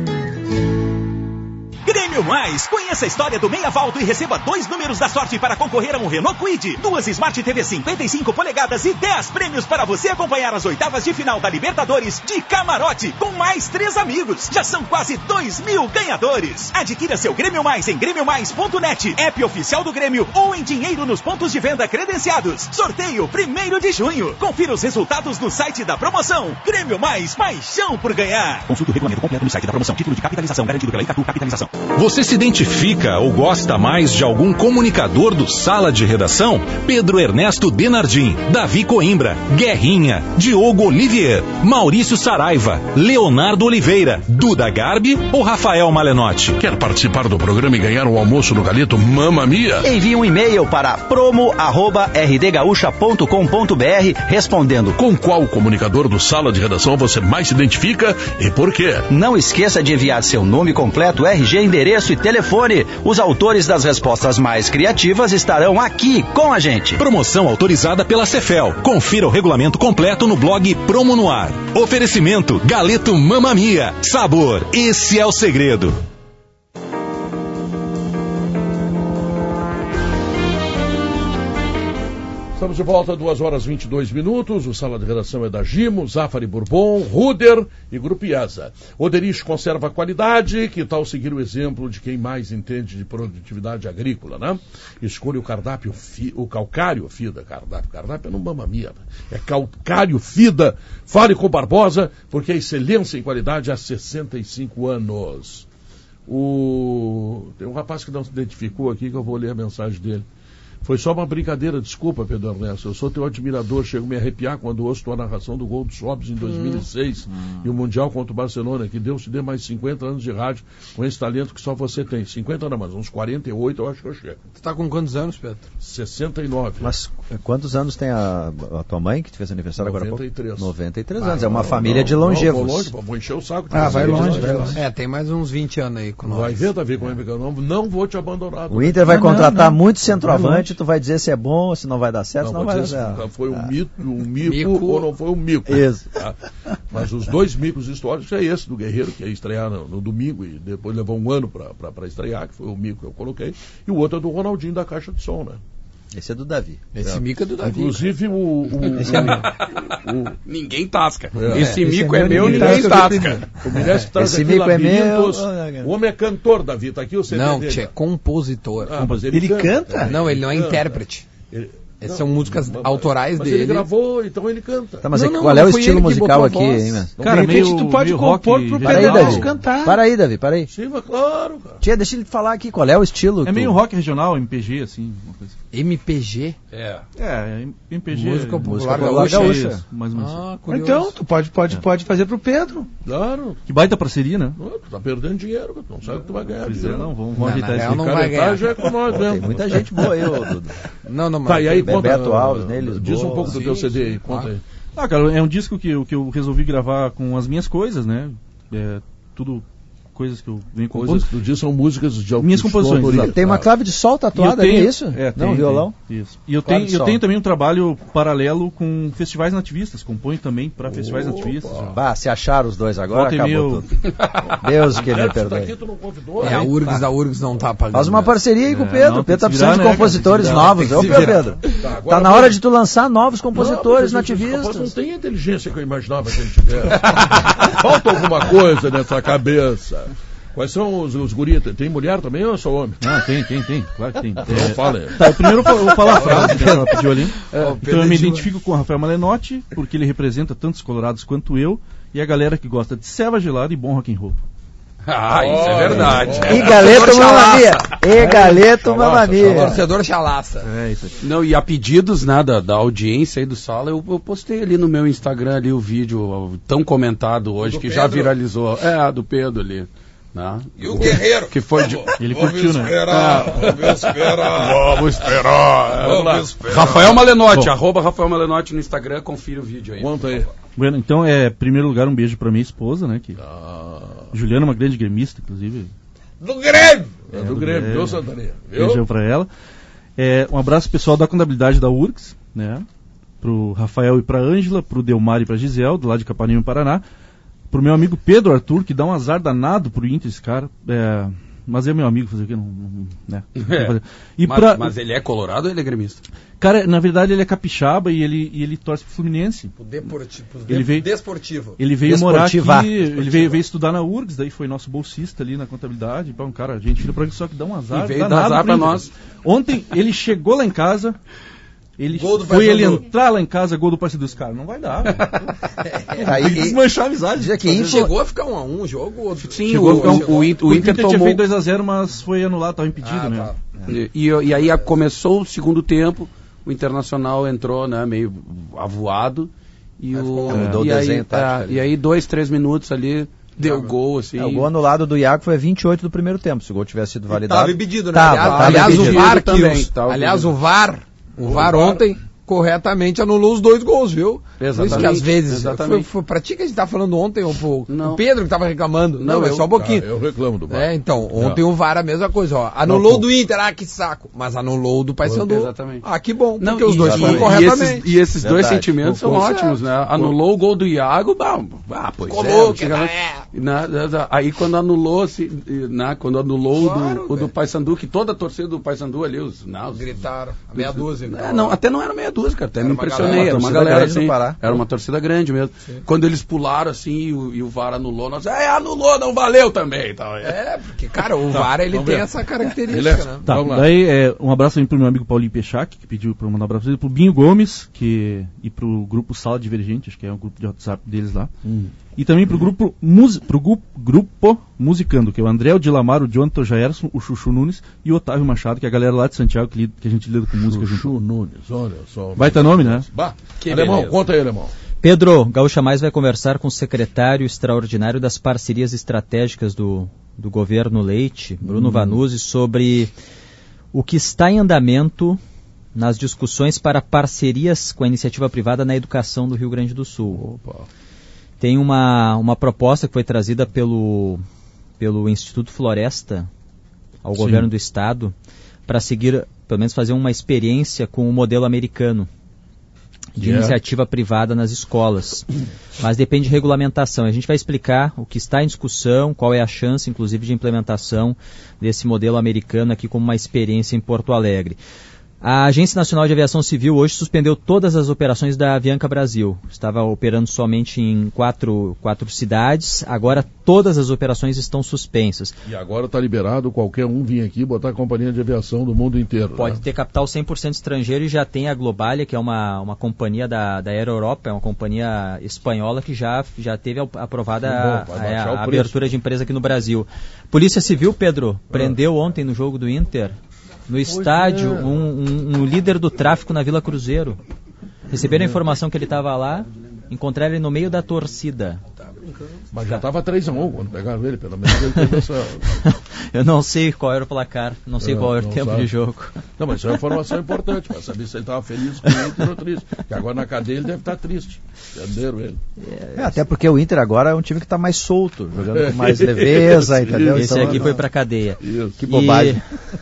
Grêmio Mais! Conheça a história do Meia Valdo e receba dois números da sorte para concorrer a um Renault Kwid, duas Smart T V cinquenta e cinco polegadas e dez prêmios para você acompanhar as oitavas de final da Libertadores de camarote com mais três amigos. Já são quase dois mil ganhadores. Adquira seu Grêmio Mais em grêmio mais ponto net, app oficial do Grêmio ou em dinheiro nos pontos de venda credenciados. Sorteio primeiro de junho. Confira os resultados no site da promoção. Grêmio Mais, paixão por ganhar. Consulte o regulamento completo no site da promoção. Título de capitalização garantido pela Icatu Capitalização. Você se identifica ou gosta mais de algum comunicador do Sala de Redação? Pedro Ernesto Denardim, Davi Coimbra, Guerrinha, Diogo Olivier, Maurício Saraiva, Leonardo Oliveira, Duda Garbi ou Rafael Malenotti? Quer participar do programa e ganhar um almoço no Galeto Mamma Mia? Envie um e-mail para promo arroba r d gaúcha ponto com ponto b r respondendo com qual comunicador do Sala de Redação você mais se identifica e por quê? Não esqueça de enviar seu nome completo, R G, endereço e telefone. Os autores das respostas mais criativas estarão aqui com a gente. Promoção autorizada pela Cefel. Confira o regulamento completo no blog Promo no Ar. Oferecimento Galeto Mamma Mia. Sabor, esse é o segredo. Estamos de volta, duas horas e vinte e dois minutos. O Sala de Redação é da Gimo, Zafari Bourbon, Ruder e Grupo IESA. Oderich conserva a qualidade. Que tal seguir o exemplo de quem mais entende de produtividade agrícola, né? Escolha o cardápio, fi, o calcário FIDA. Cardápio, cardápio é no Mamma Mia. É calcário FIDA. Fale com Barbosa, porque a excelência em qualidade há sessenta e cinco anos. O... Tem um rapaz que não se identificou aqui, que eu vou ler a mensagem dele. Foi só uma brincadeira, desculpa, Pedro Ernesto. Eu sou teu admirador, chego a me arrepiar quando ouço tua narração do gol do Sobs em dois mil e seis hum. e o Mundial contra o Barcelona. Que Deus te dê mais cinquenta anos de rádio com esse talento que só você tem. cinquenta não, mas uns quarenta e oito eu acho que eu chego. Tu tá com quantos anos, Pedro? sessenta e nove. Mas quantos anos tem a, a tua mãe, que te fez aniversário noventa e agora há três. pouco? noventa e três ah, anos. É uma não, família não, de longevos. Não, vou longe, vou encher o saco. Ah, vai longe, vai longe. É, tem mais uns vinte anos aí com nós. Vai ver, Davi, como é que eu não, não vou te abandonar. O Inter vai não, contratar não, não. muito centroavante, tu vai dizer se é bom, se não vai dar certo, não, não vai dar certo. Foi um, ah. mito, um mico, mico ou não foi um mico. Isso. Tá? Mas os dois micos históricos é esse do Guerreiro, que ia estrear no, no domingo e depois levou um ano para estrear, que foi o mico que eu coloquei. E o outro é do Ronaldinho da Caixa de Som, né? Esse é do Davi. Esse é. mico é do Davi. Inclusive o... o, esse é o, o ninguém tasca. É. Esse, esse mico é, é meu, ninguém tasca. O Minério traz esse aqui mico é meu. O homem é cantor, Davi. Tá aqui o C D não, dele. é compositor. Ah, mas ele, ele canta? canta? Não, ele não é canta. intérprete. Ele... Essas não, são músicas mas, autorais mas dele. Ele gravou, então ele canta. Tá, mas não, é, não, qual não, é o estilo musical aqui, hein, meu? Cara, de repente meio, tu pode meio compor rock pro Para aí, Pedro Davi. cantar. Para aí, Davi, para aí. Sim, mas claro, cara. Tia, deixa ele falar aqui, qual é o estilo? É tu... meio rock regional, M P G, assim. Uma coisa. M P G? É. É, M P G. Música popular gaúcha. gaúcha. Isso, mais ou menos. Ah, então, tu pode, pode, é. pode fazer pro Pedro. Claro. Que baita parceria, né? Não, tu tá perdendo dinheiro, tu não sabe que tu vai ganhar. Pois é, não, vamos, vamos não, ajeitar isso. Não vai ganhar. Já é com nós, Pô, tem muita gente boa aí, ô Dudu. Não, não, mas tá, e aí, Bebeto conta, Alves, neles, diz boa. um pouco do Sim, teu C D sim, aí, conta claro. aí. Ah, cara, é um disco que, eu, que eu resolvi gravar com as minhas coisas, né? É, tudo coisas que eu venho compondo. Coisas que tu diz são músicas de Minhas composições. autoria. Tem uma clave de sol tatuada ali, é isso? É, não, tem, violão? Tem, isso. E eu, clave tenho, eu tenho também um trabalho paralelo com festivais nativistas, componho também para festivais nativistas. Bah, se acharam os dois agora, Volta acabou meu... tudo. Deus que me perdoe. Daqui, tu não convidou, é, a URGS, a URGS não tá pagando. Faz uma parceria aí com o Pedro. É, não, o Pedro tá virar, precisando de né, compositores cara, novos. Ô, Pedro. Tá, tá na hora de tu lançar novos compositores não, nativistas. Não tem a inteligência que eu imaginava que ele tivesse. Falta alguma coisa nessa cabeça. Quais são os, os guris? Tem mulher também ou eu sou homem? Não, tem, tem, tem. Claro que tem. Então é, fala aí. Tá, primeiro eu vou falar a frase que ela pediu ali. É, então eu me identifico com o Rafael Malenotti, porque ele representa tantos colorados quanto eu, e a galera que gosta de ceva gelada e bom rock and roll. Ah, isso é verdade. E galeto mamamia. E galeto mamamia. Torcedor chalaça. É isso aí. Não, e a pedidos, né, da, da audiência aí do Sala, eu, eu postei ali no meu Instagram ali o vídeo tão comentado hoje, que já viralizou. É, do Pedro ali. Né? E o Guerreiro? Que foi de... Ele curtiu, vamos né? Esperar, é. Vamos esperar. Vamos esperar. Vamos esperar. Rafael Malenotti, arroba Rafael Malenotti no Instagram, confira o vídeo aí. Conta aí. Bueno, então, é, em primeiro lugar, um beijo pra minha esposa, né? Que... Ah. Juliana é uma grande gremista, inclusive. Do Grêmio! É, do, do Grêmio, viu, Santaria? Beijão pra ela. É, um abraço pessoal da contabilidade da URGS, né? Pro Rafael e pra Ângela, pro Delmar e pra Gisel, do lado de Capanema, Paraná. Pro meu amigo Pedro Arthur, que dá um azar danado pro Inter, esse cara. É, mas é meu amigo, fazer o quê? Não, não, né? É. E mas, pra... mas ele é colorado ou ele é gremista? Cara, na verdade ele é capixaba e ele, e ele torce pro Fluminense. O deportivo. Ele veio, desportivo. Ele veio morar aqui, Desportiva. ele veio, veio estudar na URGS, daí foi nosso bolsista ali na contabilidade. Pá, um cara, gente, filho pra só que dá um azar. E veio dar azar pra nós. Ontem ele chegou lá em casa. Ele Gol do foi ele Paysandu. entrar lá em casa, gol do parceiro dos caras. Não vai dar. Aí, Tem que desmanchar a amizade. já que Ele info- chegou a ficar um a um o jogo. Outro. Sim, Chegou a o, ficar um- o, o, Inter, o O Inter Inter tinha tomou... feito dois a zero, mas foi anulado, estava impedido, Ah, né? tá. E, e, e aí começou o segundo tempo, o Internacional entrou, né, meio avoado. E, o, mudou e, o aí, desenho tático tá, ali. e aí, dois, três minutos ali, deu gol, assim. É, o gol anulado do Iago foi a vinte e oito do primeiro tempo. Se o gol tivesse sido validado. Tava impedido, né? Tava, aliás, tava aliás, impedido o VAR, também, que os- tava aliás, impedido. o VAR, o VAR ontem corretamente anulou os dois gols, viu? Exatamente. Por isso que às vezes, foi, foi pra ti que a gente tava falando ontem, ou pro, o Pedro que tava reclamando. Não, não é só um pouquinho. Ah, eu reclamo do V A R. É, então, ontem não. o V A R a mesma coisa, ó. Anulou não, do Inter, ah, que saco. Mas anulou do Paysandu. Exatamente. Ah, que bom, porque não, os dois foram corretamente. E esses, e esses dois sentimentos são ótimos, né? Anulou o gol do Iago, ah, pois Colou, é. Chega, é. Na, na, aí quando anulou, se, na, quando anulou claro, o do, do Paysandu, que toda a torcida do Paysandu ali, os... Não, os gritaram, meia dúzia. É, não, até não era meia dúzia, cara, até me impressionei, era uma galera assim, era uma torcida grande mesmo. Sim. Quando eles pularam assim e o, e o V A R anulou, nós é, anulou, não valeu também. Então, é, porque, cara, o V A R ele tem ver. essa característica, é, né? Tá, daí é, um abraço aí pro meu amigo Paulinho Peixac, que pediu pra eu mandar um abraço, pro Binho Gomes, que, e pro grupo Sala Divergentes, que é um grupo de WhatsApp deles lá. Hum. E também pro grupo, mus, pro grupo, grupo Musicando, que é o André, o Dilamar, o Jonathan Jairson, o Chuchu Nunes e o Otávio Machado, que é a galera lá de Santiago que, que a gente lida com música junto. Chuchu Nunes, olha só. Vai ter nome, né? Bah, que alemão, beleza. Conta aí, alemão. Pedro, Gaúcha Mais vai conversar com o secretário extraordinário das parcerias estratégicas do, do governo Leite, Bruno hum. Vanuzzi, sobre o que está em andamento nas discussões para parcerias com a iniciativa privada na educação do Rio Grande do Sul. Opa. Tem uma, uma proposta que foi trazida pelo, pelo Instituto Floresta ao Sim. governo do estado para seguir, pelo menos fazer uma experiência com o modelo americano de yeah. iniciativa privada nas escolas. Mas depende de regulamentação. A gente vai explicar o que está em discussão, qual é a chance, inclusive, de implementação desse modelo americano aqui como uma experiência em Porto Alegre. A Agência Nacional de Aviação Civil hoje suspendeu todas as operações da Avianca Brasil. Estava operando somente em quatro, quatro cidades, agora todas as operações estão suspensas. E agora está liberado qualquer um vir aqui e botar a companhia de aviação do mundo inteiro. Pode né? ter capital cem por cento estrangeiro e já tem a Globalia, que é uma, uma companhia da, da Aero Europa, é uma companhia espanhola que já, já teve aprovada bom, a, a, a abertura de empresa aqui no Brasil. Polícia Civil, Pedro, ah. prendeu ontem no jogo do Inter... No estádio, um, um, um líder do tráfico na Vila Cruzeiro. Receberam a informação que ele estava lá, encontraram ele no meio da torcida. Mas já estava três a um quando pegaram ele, pelo menos ele teve essa... Eu não sei qual era o placar, não sei é, qual era o tempo sabe. de jogo. Não, mas isso é uma informação importante, para saber se ele estava feliz com o Inter ou triste. Porque agora na cadeia ele deve estar triste. Perderam ele. É, até porque o Inter agora é um time que está mais solto, jogando com mais leveza, entendeu? Esse então, aqui foi para cadeia. Isso. Que bobagem.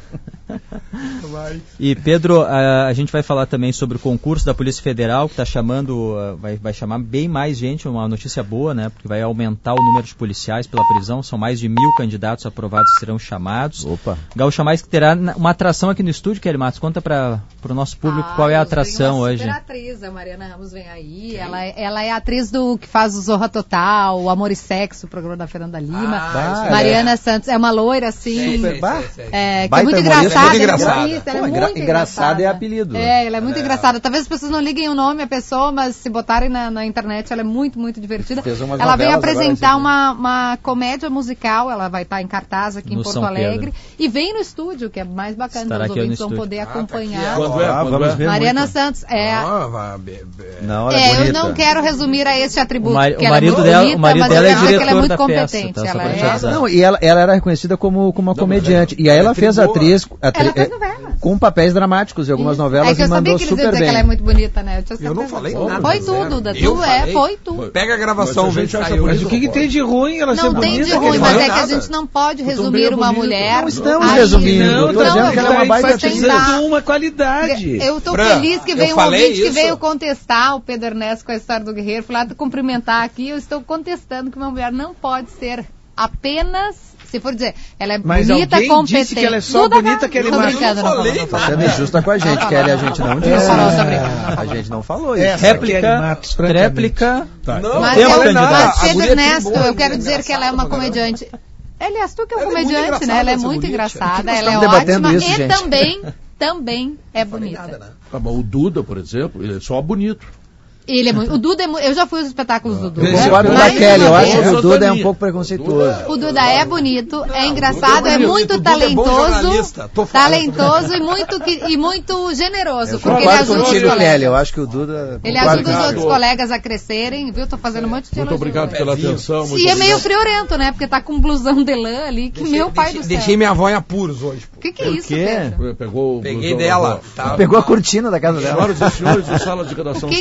E Pedro, a, a gente vai falar também sobre o concurso da Polícia Federal, que está chamando, uh, vai, vai chamar bem mais gente, uma notícia boa, né? Porque vai aumentar o número de policiais pela prisão, são mais de mil candidatos aprovados que serão chamados. Opa. Gaúcha Mais que terá uma atração aqui no estúdio, Kelly Matos, conta para o nosso público ah, qual é a atração uma hoje. Super atriz, a Mariana Ramos vem aí, ela, ela é a atriz do que faz o Zorra Total, o Amor e Sexo, o programa da Fernanda Lima. Ah, Mariana é. Santos, é uma loira assim, Super, é, que é muito engraçada. Muito engraçada. Ela é, Pô, muito engra engraçada é apelido. É, ela é muito é. engraçada. Talvez as pessoas não liguem o nome à pessoa, mas se botarem na, na internet, ela é muito, muito divertida. Ela veio apresentar uma, uma comédia musical, ela vai estar em cartaz aqui no em Porto São Alegre. Pedro. E vem no estúdio, que é mais bacana, Estará os ouvintes vão poder ah, acompanhar. Tá quando é, quando vamos ver Mariana muito. Santos, é. Ah, vai, não, é, é eu não quero resumir a esse atributo. O, mar, que o ela marido é dela, bonita, o marido dela é diretor ela é muito da competente. Peça, tá, ela é... Não, e ela, ela era reconhecida como, como uma não, comediante. E aí ela fez atriz, atriz ela fez novelas. Com papéis dramáticos e algumas novelas é que eu e mandou que super bem. Que ela é muito bonita, né? Eu, eu não falei nada. Foi tudo, Duda. Tu é, foi tu. Pega a gravação, vê se saiu. Mas o que, que tem de ruim ela ser bonita? Não tem de ruim, mas é que a gente não pode resumir uma mulher. Não estamos resumindo. Eu tô dizendo que ela é uma baita atriz. Uma qualidade. Eu tô feliz que veio um ouvinte que veio contestar o Pedro Ernesto com a história do Guerreiro. Fui lá cumprimentar aqui. Eu estou contestando que uma mulher não pode ser apenas... Se for dizer, ela é mas bonita, alguém competente. Disse que ela é só Duda, bonita, que ela é mais... Não, não, não, não, tá sendo injusta com a gente, Kelly, a gente não disse. É. A gente não falou isso. Essa réplica, Matos, réplica. Tá. Não, mas, eu, mas Pedro Ernesto, eu quero dizer que ela é uma comediante. Aliás, tu que é um comediante, né? Ela é muito engraçada, ela é ótima e também, também é bonita. O Duda, por exemplo, ele é só bonito. Ele é muito, o Duda é muito, eu já fui aos espetáculos do Duda. Concordo da Kelly, eu acho que o Duda é um pouco preconceituoso. O Duda é bonito, é engraçado, é muito talentoso, talentoso e muito, e muito generoso, porque ele ajuda os colegas. Eu acho que o Duda... Ele ajuda os outros colegas a crescerem, viu? Tô fazendo um monte de elogio. Muito obrigado pela atenção. E é meio friorento, né? Porque tá com um blusão de lã ali, que meu pai do céu. Deixei minha avó em apuros hoje. O que que é isso, Pedro? Pegou Peguei dela. Pegou a cortina da casa dela. Senhoras e senhores, o Sala de Redação se despede.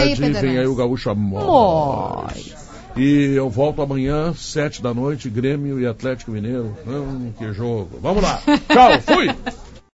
aí, vem Pederneiras. aí o Gaúcha Móis. E eu volto amanhã, sete da noite, Grêmio e Atlético Mineiro. Hum, que jogo. Vamos lá. Tchau, fui!